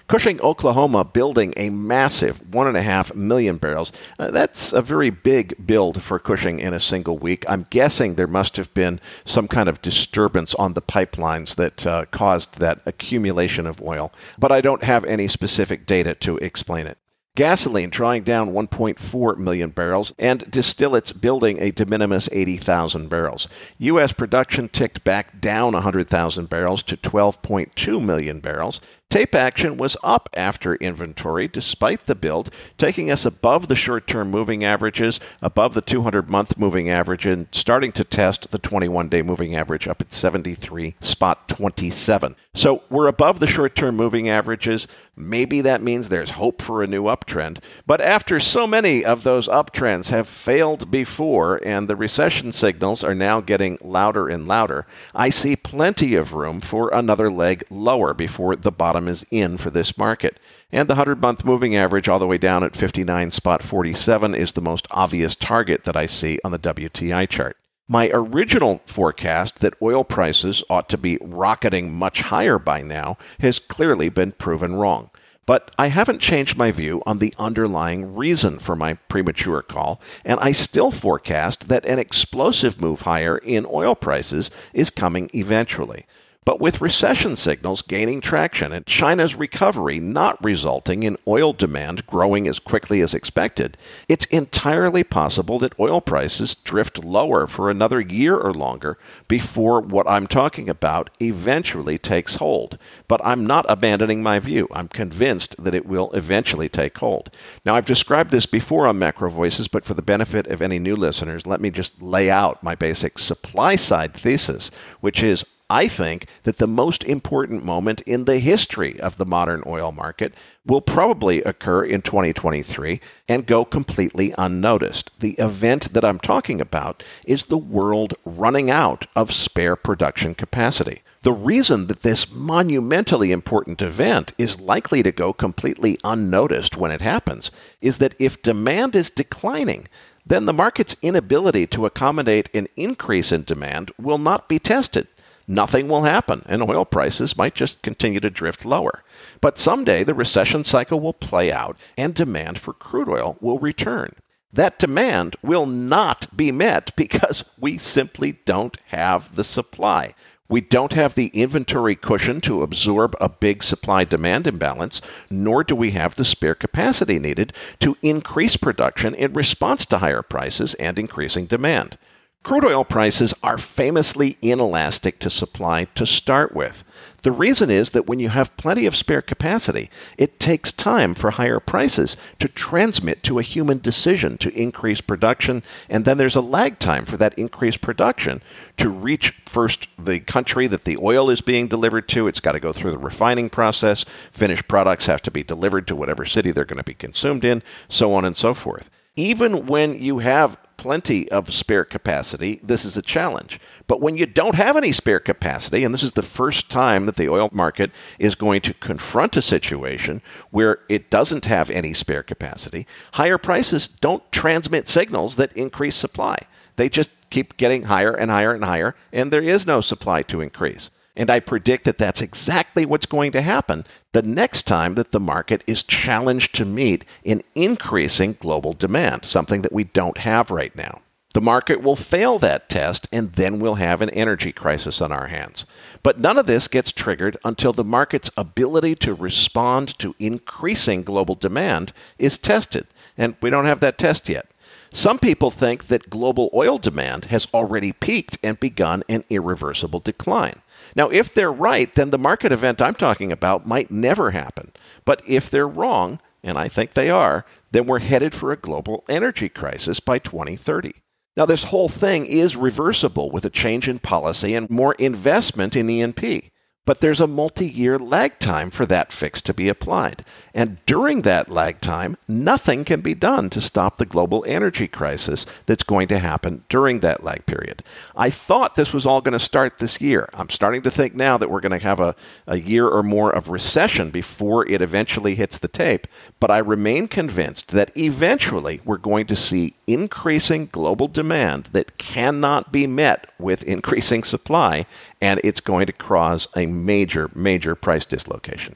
Cushing, Oklahoma, building a massive one and a half million barrels. Uh, that's a very big build for Cushing in a single week. I'm guessing there must have been some kind of disturbance on the pipelines that uh, caused that accumulation of oil, but I don't have any specific data to explain it. Gasoline drawing down one point four million barrels, and distillates building a de minimis eighty thousand barrels. U S production ticked back down one hundred thousand barrels to twelve point two million barrels. Tape action was up after inventory despite the build, taking us above the short-term moving averages, above the two hundred month moving average, and starting to test the twenty-one day moving average up at seventy-three twenty-seven. So we're above the short-term moving averages. Maybe that means there's hope for a new uptrend. But after so many of those uptrends have failed before and the recession signals are now getting louder and louder, I see plenty of room for another leg lower before the bottom is in for this market. And the one hundred month moving average all the way down at fifty-nine forty-seven is the most obvious target that I see on the W T I chart. My original forecast that oil prices ought to be rocketing much higher by now has clearly been proven wrong. But I haven't changed my view on the underlying reason for my premature call, and I still forecast that an explosive move higher in oil prices is coming eventually. But with recession signals gaining traction and China's recovery not resulting in oil demand growing as quickly as expected, it's entirely possible that oil prices drift lower for another year or longer before what I'm talking about eventually takes hold. But I'm not abandoning my view. I'm convinced that it will eventually take hold. Now, I've described this before on Macro Voices, but for the benefit of any new listeners, let me just lay out my basic supply-side thesis, which is I think that the most important moment in the history of the modern oil market will probably occur in twenty twenty-three and go completely unnoticed. The event that I'm talking about is the world running out of spare production capacity. The reason that this monumentally important event is likely to go completely unnoticed when it happens is that if demand is declining, then the market's inability to accommodate an increase in demand will not be tested. Nothing will happen, and oil prices might just continue to drift lower. But someday the recession cycle will play out, and demand for crude oil will return. That demand will not be met because we simply don't have the supply. We don't have the inventory cushion to absorb a big supply-demand imbalance, nor do we have the spare capacity needed to increase production in response to higher prices and increasing demand. Crude oil prices are famously inelastic to supply to start with. The reason is that when you have plenty of spare capacity, it takes time for higher prices to transmit to a human decision to increase production, and then there's a lag time for that increased production to reach first the country that the oil is being delivered to. It's got to go through the refining process. Finished products have to be delivered to whatever city they're going to be consumed in, so on and so forth. Even when you have plenty of spare capacity, this is a challenge. But when you don't have any spare capacity, and this is the first time that the oil market is going to confront a situation where it doesn't have any spare capacity, higher prices don't transmit signals that increase supply. They just keep getting higher and higher and higher, and there is no supply to increase. And I predict that that's exactly what's going to happen the next time that the market is challenged to meet an increasing global demand, something that we don't have right now. The market will fail that test, and then we'll have an energy crisis on our hands. But none of this gets triggered until the market's ability to respond to increasing global demand is tested, and we don't have that test yet. Some people think that global oil demand has already peaked and begun an irreversible decline. Now, if they're right, then the market event I'm talking about might never happen. But if they're wrong, and I think they are, then we're headed for a global energy crisis by twenty thirty. Now, this whole thing is reversible with a change in policy and more investment in E and P. But there's a multi-year lag time for that fix to be applied. And during that lag time, nothing can be done to stop the global energy crisis that's going to happen during that lag period. I thought this was all going to start this year. I'm starting to think now that we're going to have a, a year or more of recession before it eventually hits the tape. But I remain convinced that eventually we're going to see increasing global demand that cannot be met with increasing supply, and it's going to cause a major, major price dislocation.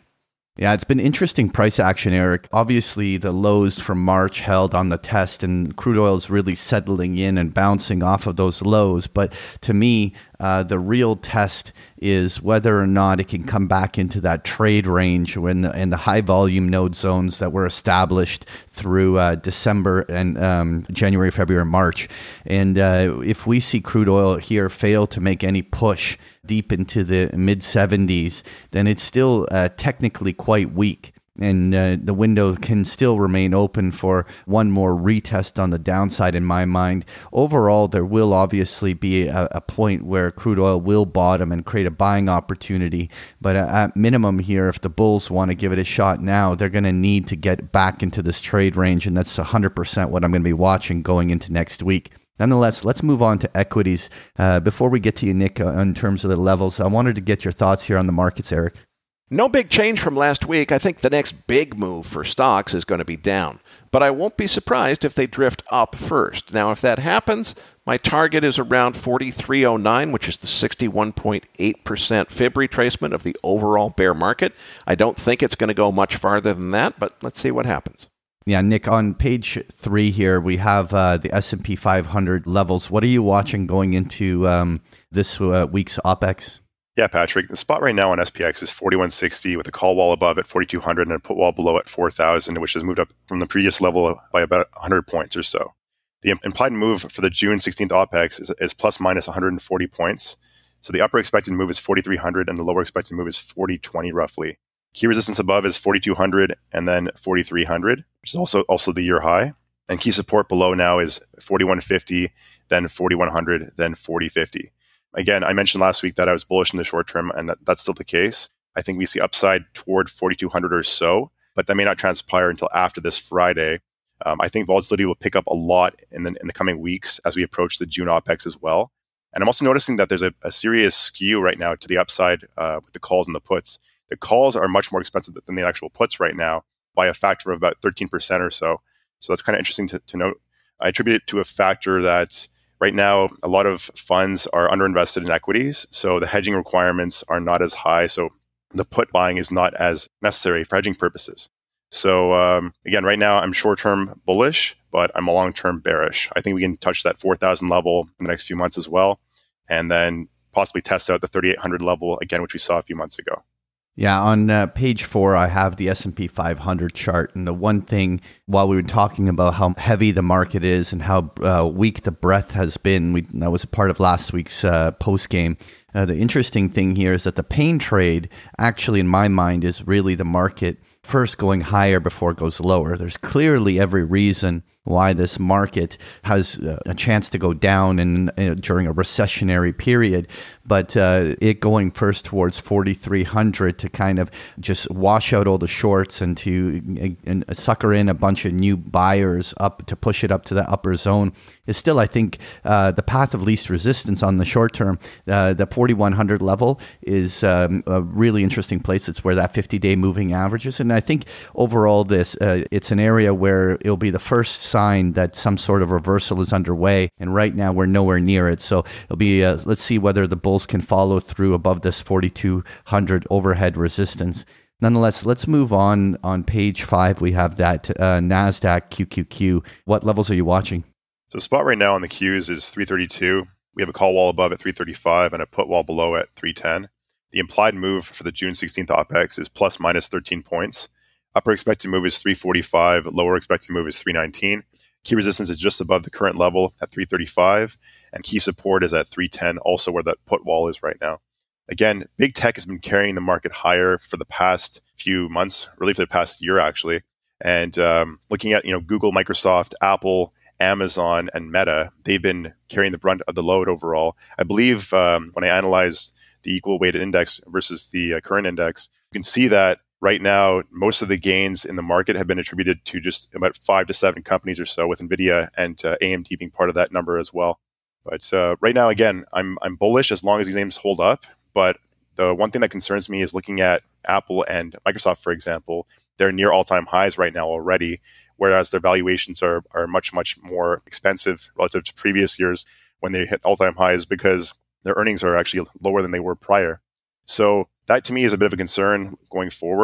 Yeah, it's been interesting price action, Eric. Obviously, the lows from March held on the test, and crude oil is really settling in and bouncing off of those lows. But to me, uh, the real test is whether or not it can come back into that trade range when the, in the high volume node zones that were established through uh, December and um, January, February, March. And uh, if we see crude oil here fail to make any push deep into the mid seventies, then it's still uh, technically quite weak. And uh, the window can still remain open for one more retest on the downside, in my mind. Overall, there will obviously be a, a point where crude oil will bottom and create a buying opportunity. But at minimum here, if the bulls want to give it a shot now, they're going to need to get back into this trade range. And that's one hundred percent what I'm going to be watching going into next week. Nonetheless, let's move on to equities. Uh, before we get to you, Nick, uh, in terms of the levels, I wanted to get your thoughts here on the markets, Eric. No big change from last week. I think the next big move for stocks is going to be down. But I won't be surprised if they drift up first. Now, if that happens, my target is around forty-three oh nine, which is the sixty-one point eight percent fib retracement of the overall bear market. I don't think it's going to go much farther than that, but let's see what happens. Yeah, Nick, on page three here, we have uh, the S and P five hundred levels. What are you watching going into um, this uh, week's OPEX? Yeah, Patrick, the spot right now on S P X is forty-one sixty with a call wall above at forty-two hundred and a put wall below at four thousand, which has moved up from the previous level by about one hundred points or so. The implied move for the June sixteenth OPEX is, is plus minus one hundred forty points. So the upper expected move is forty-three hundred and the lower expected move is forty twenty roughly. Key resistance above is forty-two hundred and then forty-three hundred, which is also, also the year high. And key support below now is forty-one fifty, then forty-one hundred, then forty fifty. Again, I mentioned last week that I was bullish in the short term, and that, that's still the case. I think we see upside toward forty-two hundred or so, but that may not transpire until after this Friday. Um, I think volatility will pick up a lot in the, in the coming weeks as we approach the June OPEX as well. And I'm also noticing that there's a, a serious skew right now to the upside uh, with the calls and the puts. The calls are much more expensive than the actual puts right now by a factor of about thirteen percent or so. So that's kind of interesting to, to note. I attribute it to a factor that right now, a lot of funds are underinvested in equities, so the hedging requirements are not as high. So the put buying is not as necessary for hedging purposes. So um, again, right now I'm short-term bullish, but I'm a long-term bearish. I think we can touch that four thousand level in the next few months as well, and then possibly test out the thirty-eight hundred level again, which we saw a few months ago. Yeah, on uh, page four, I have the S and P five hundred chart. And the one thing, while we were talking about how heavy the market is and how uh, weak the breadth has been, we, that was a part of last week's uh, post game. Uh, the interesting thing here is that the pain trade, actually, in my mind, is really the market first going higher before it goes lower. There's clearly every reason why this market has uh, a chance to go down in, uh, during a recessionary period, but uh, it going first towards forty-three hundred to kind of just wash out all the shorts and to uh, and sucker in a bunch of new buyers up to push it up to the upper zone is still, I think, uh, the path of least resistance on the short term. Uh, the forty-one hundred level is um, a really interesting place. It's where that fifty-day moving average is. And I think overall this, uh, it's an area where it'll be the first sign that some sort of reversal is underway. And right now we're nowhere near it. So it'll be, uh, let's see whether the bulls can follow through above this forty-two hundred overhead resistance. Nonetheless, let's move on. On page five, we have that uh, NASDAQ Q Q Q. What levels are you watching? So spot right now on the Qs is three thirty-two. We have a call wall above at three thirty-five and a put wall below at three ten. The implied move for the June sixteenth OPEX is plus minus thirteen points. Upper expected move is three forty-five. Lower expected move is three nineteen. Key resistance is just above the current level at three thirty-five. And key support is at three ten, also where that put wall is right now. Again, big tech has been carrying the market higher for the past few months, really for the past year, actually. And um, looking at you know Google, Microsoft, Apple, Amazon, and Meta, they've been carrying the brunt of the load overall. I believe um, when I analyzed the equal weighted index versus the uh, current index, you can see that right now, most of the gains in the market have been attributed to just about five to seven companies or so, with NVIDIA and uh, A M D being part of that number as well. But uh, right now, again, I'm I'm bullish as long as these names hold up. But the one thing that concerns me is looking at Apple and Microsoft, for example. They're near all-time highs right now already, whereas their valuations are are much, much more expensive relative to previous years when they hit all-time highs because their earnings are actually lower than they were prior. So that to me is a bit of a concern going forward.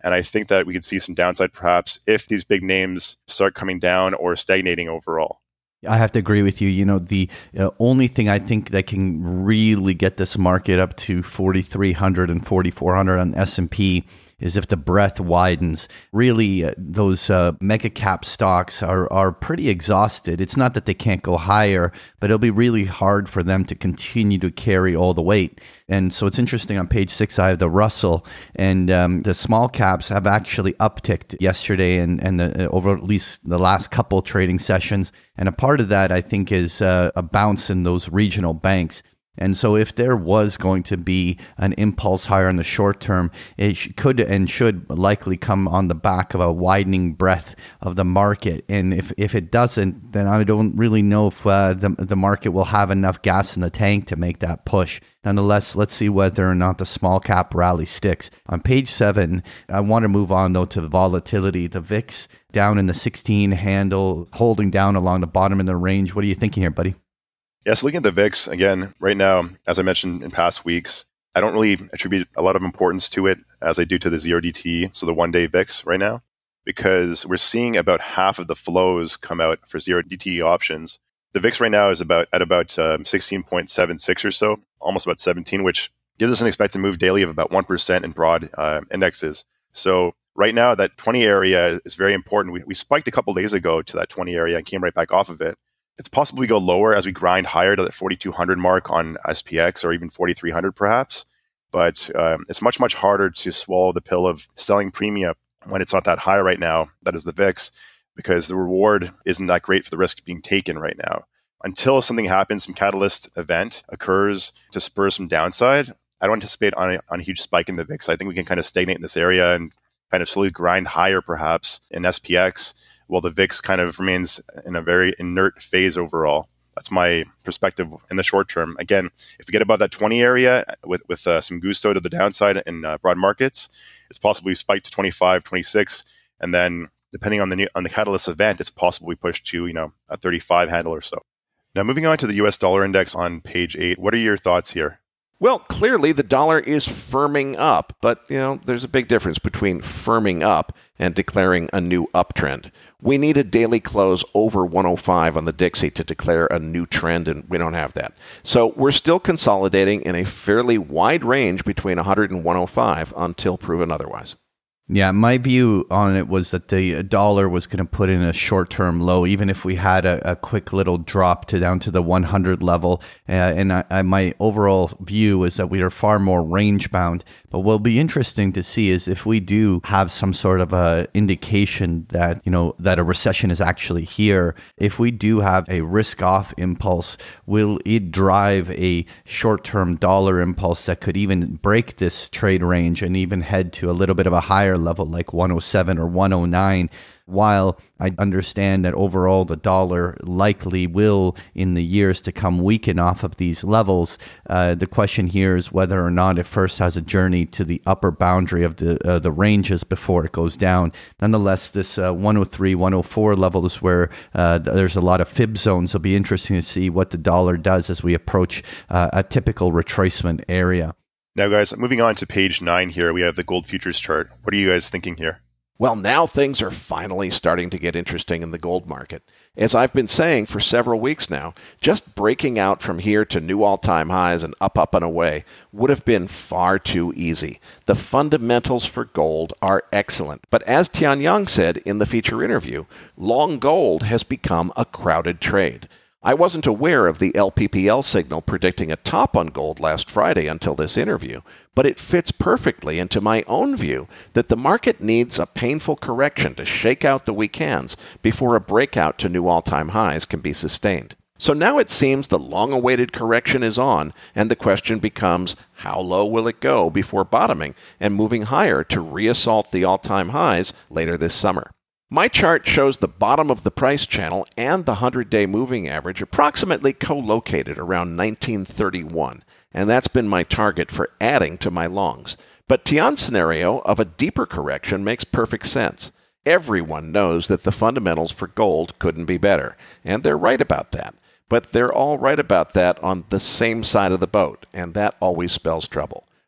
And I think that we could see some downside perhaps if these big names start coming down or stagnating overall. I have to agree with you. You know, the uh, only thing I think that can really get this market up to forty-three hundred and forty-four hundred on S and P is if the breadth widens. Really, uh, those uh, mega cap stocks are are pretty exhausted. It's not that they can't go higher, but it'll be really hard for them to continue to carry all the weight. And so it's interesting, on page six, I have the Russell, and um, the small caps have actually upticked yesterday and, and the, over at least the last couple trading sessions. And a part of that, I think, is uh, a bounce in those regional banks. And so if there was going to be an impulse higher in the short term, it sh- could and should likely come on the back of a widening breadth of the market. And if, if it doesn't, then I don't really know if uh, the, the market will have enough gas in the tank to make that push. Nonetheless, let's see whether or not the small cap rally sticks. On page seven, I want to move on, though, to the volatility. The V I X down in the sixteen handle, holding down along the bottom of the range. What are you thinking here, buddy? Yes, looking at the V I X, again, right now, as I mentioned in past weeks, I don't really attribute a lot of importance to it as I do to the zero D T, so the one-day V I X right now, because we're seeing about half of the flows come out for zero D T options. The V I X right now is about at about um, sixteen point seven six or so, almost about seventeen, which gives us an expected move daily of about one percent in broad uh, indexes. So right now, that twenty area is very important. We, we spiked a couple days ago to that twenty area and came right back off of it. It's possible we go lower as we grind higher to that forty-two hundred mark on S P X or even forty-three hundred perhaps. But um, it's much, much harder to swallow the pill of selling premium when it's not that high right now. That is the V I X, because the reward isn't that great for the risk being taken right now. Until something happens, some catalyst event occurs to spur some downside, I don't anticipate on a, on a huge spike in the V I X. I think we can kind of stagnate in this area and kind of slowly grind higher perhaps in S P X, while the V I X kind of remains in a very inert phase overall. That's my perspective in the short term. Again, if we get above that twenty area with, with uh, some gusto to the downside in uh, broad markets, it's possible we spike to twenty-five, twenty-six, and then depending on the new, on the catalyst event, it's possible we push to, you know, a thirty-five handle or so. Now, moving on to the U S dollar index on page eight, what are your thoughts here? Well, clearly the dollar is firming up, but, you know, there's a big difference between firming up and declaring a new uptrend. We need a daily close over one oh five on the Dixie to declare a new trend, and we don't have that. So we're still consolidating in a fairly wide range between one hundred and one oh five until proven otherwise. Yeah, my view on it was that the dollar was going to put in a short-term low, even if we had a, a quick little drop to down to the one hundred level. Uh, and I, I, my overall view is that we are far more range-bound. But what'll be interesting to see is if we do have some sort of a indication that, you know, that a recession is actually here. If we do have a risk-off impulse, will it drive a short-term dollar impulse that could even break this trade range and even head to a little bit of a higher level like one oh seven or one oh nine, while I understand that overall the dollar likely will in the years to come weaken off of these levels. Uh, the question here is whether or not it first has a journey to the upper boundary of the uh, the ranges before it goes down. Nonetheless, this uh, one oh three, one oh four level is where uh, there's a lot of fib zones. It'll be interesting to see what the dollar does as we approach uh, a typical retracement area. Now, guys, moving on to page nine here, we have the gold futures chart. What are you guys thinking here? Well, now things are finally starting to get interesting in the gold market. As I've been saying for several weeks now, just breaking out from here to new all-time highs and up, up, and away would have been far too easy. The fundamentals for gold are excellent. But as Tian Yang said in the feature interview, long gold has become a crowded trade. I wasn't aware of the L P P L signal predicting a top on gold last Friday until this interview, but it fits perfectly into my own view that the market needs a painful correction to shake out the weak hands before a breakout to new all-time highs can be sustained. So now it seems the long-awaited correction is on, and the question becomes, how low will it go before bottoming and moving higher to reassault the all-time highs later this summer? My chart shows the bottom of the price channel and the hundred-day moving average approximately co-located around nineteen thirty-one, and that's been my target for adding to my longs. But Tian's scenario of a deeper correction makes perfect sense. Everyone knows that the fundamentals for gold couldn't be better, and they're right about that. But they're all right about that on the same side of the boat, and that always spells trouble.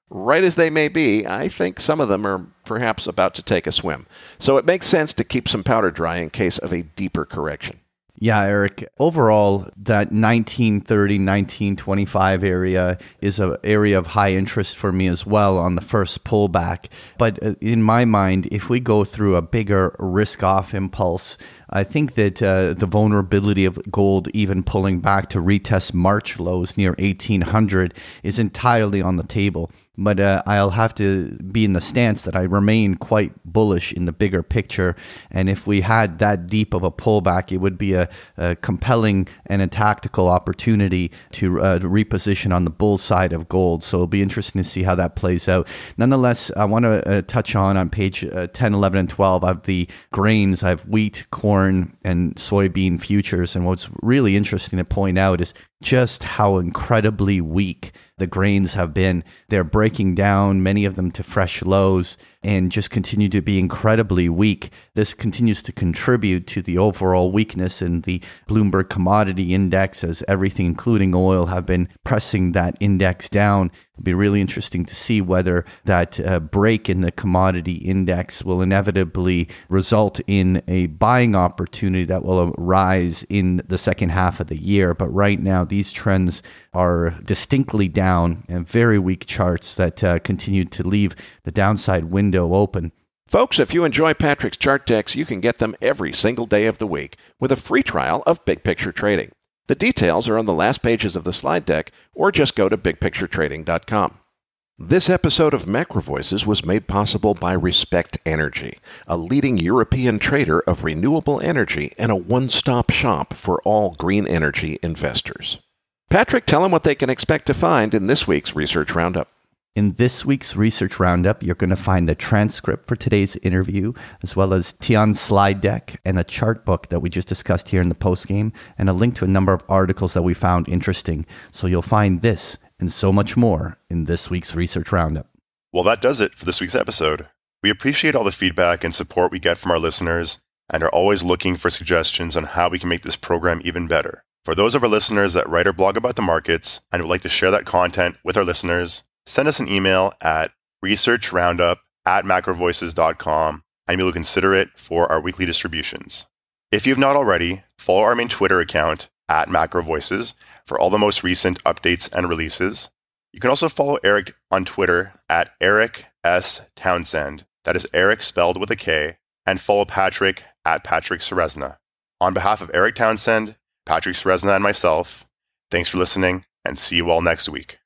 Right as they may be, I think some of them are perhaps about to take a swim. So it makes sense to keep some powder dry in case of a deeper correction. Yeah, Eric, overall, that nineteen thirty, nineteen twenty-five area is an area of high interest for me as well on the first pullback. But in my mind, if we go through a bigger risk-off impulse, I think that uh, the vulnerability of gold even pulling back to retest March lows near eighteen hundred is entirely on the table. But uh, I'll have to be in the stance that I remain quite bullish in the bigger picture. And if we had that deep of a pullback, it would be a, a compelling and a tactical opportunity to, uh, to reposition on the bull side of gold. So it'll be interesting to see how that plays out. Nonetheless, I want to uh, touch on on page uh, ten, eleven, and twelve of the grains. I have wheat, corn, and soybean futures. And what's really interesting to point out is just how incredibly weak the grains have been. They're breaking down, many of them to fresh lows, and just continue to be incredibly weak. This continues to contribute to the overall weakness in the Bloomberg Commodity Index, as everything, including oil, have been pressing that index down. It'll be really interesting to see whether that uh, break in the commodity index will inevitably result in a buying opportunity that will arise in the second half of the year. But right now, these trends are distinctly down and very weak charts that uh, continue to leave the downside window open. Folks, if you enjoy Patrick's chart decks, you can get them every single day of the week with a free trial of Big Picture Trading. The details are on the last pages of the slide deck, or just go to big picture trading dot com. This episode of Macro Voices was made possible by Respect Energy, a leading European trader of renewable energy and a one-stop shop for all green energy investors. Patrick, tell them what they can expect to find in this week's Research Roundup. In this week's Research Roundup, you're going to find the transcript for today's interview, as well as Tian's slide deck and a chart book that we just discussed here in the postgame, and a link to a number of articles that we found interesting. So you'll find this and so much more in this week's Research Roundup. Well, that does it for this week's episode. We appreciate all the feedback and support we get from our listeners and are always looking for suggestions on how we can make this program even better. For those of our listeners that write or blog about the markets and would like to share that content with our listeners, send us an email at researchroundup at macrovoices dot com and we will consider it for our weekly distributions. If you have not already, follow our main Twitter account at macrovoices for all the most recent updates and releases. You can also follow Eric on Twitter at Eric S. Townsend. That is Eric spelled with a K. And follow Patrick at Patrick Ceresna. On behalf of Eric Townsend, Patrick Ceresna, and myself, thanks for listening and see you all next week.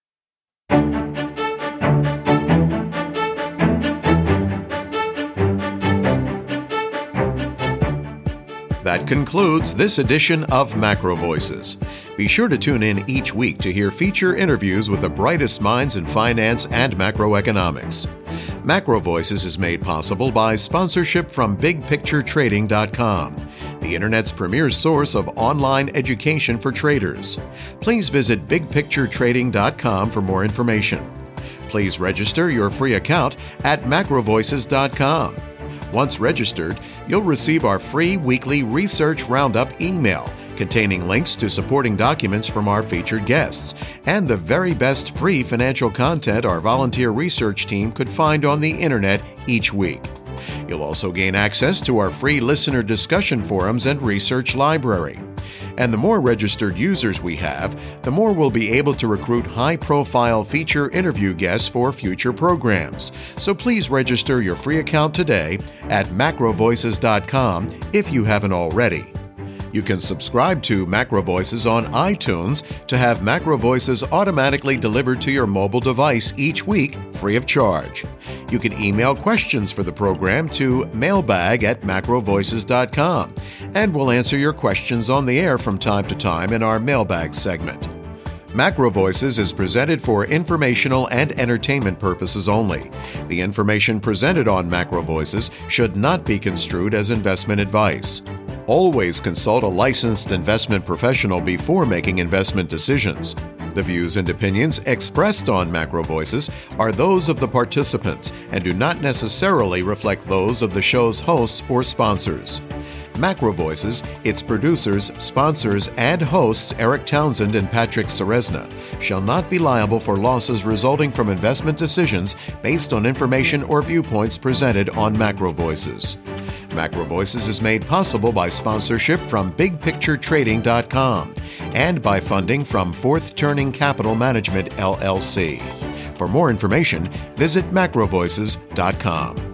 That concludes this edition of Macro Voices. Be sure to tune in each week to hear feature interviews with the brightest minds in finance and macroeconomics. Macro Voices is made possible by sponsorship from big picture trading dot com, the Internet's premier source of online education for traders. Please visit big picture trading dot com for more information. Please register your free account at macro voices dot com. Once registered, you'll receive our free weekly Research Roundup email containing links to supporting documents from our featured guests and the very best free financial content our volunteer research team could find on the internet each week. You'll also gain access to our free listener discussion forums and research library. And the more registered users we have, the more we'll be able to recruit high-profile feature interview guests for future programs. So please register your free account today at macro voices dot com if you haven't already. You can subscribe to Macro Voices on iTunes to have Macro Voices automatically delivered to your mobile device each week, free of charge. You can email questions for the program to mailbag at macro voices dot com, and we'll answer your questions on the air from time to time in our mailbag segment. Macro Voices is presented for informational and entertainment purposes only. The information presented on Macro Voices should not be construed as investment advice. Always consult a licensed investment professional before making investment decisions. The views and opinions expressed on Macro Voices are those of the participants and do not necessarily reflect those of the show's hosts or sponsors. Macro Voices, its producers, sponsors, and hosts Eric Townsend and Patrick Ceresna shall not be liable for losses resulting from investment decisions based on information or viewpoints presented on Macro Voices. Macro Voices is made possible by sponsorship from big picture trading dot com and by funding from Fourth Turning Capital Management, L L C. For more information, visit macro voices dot com.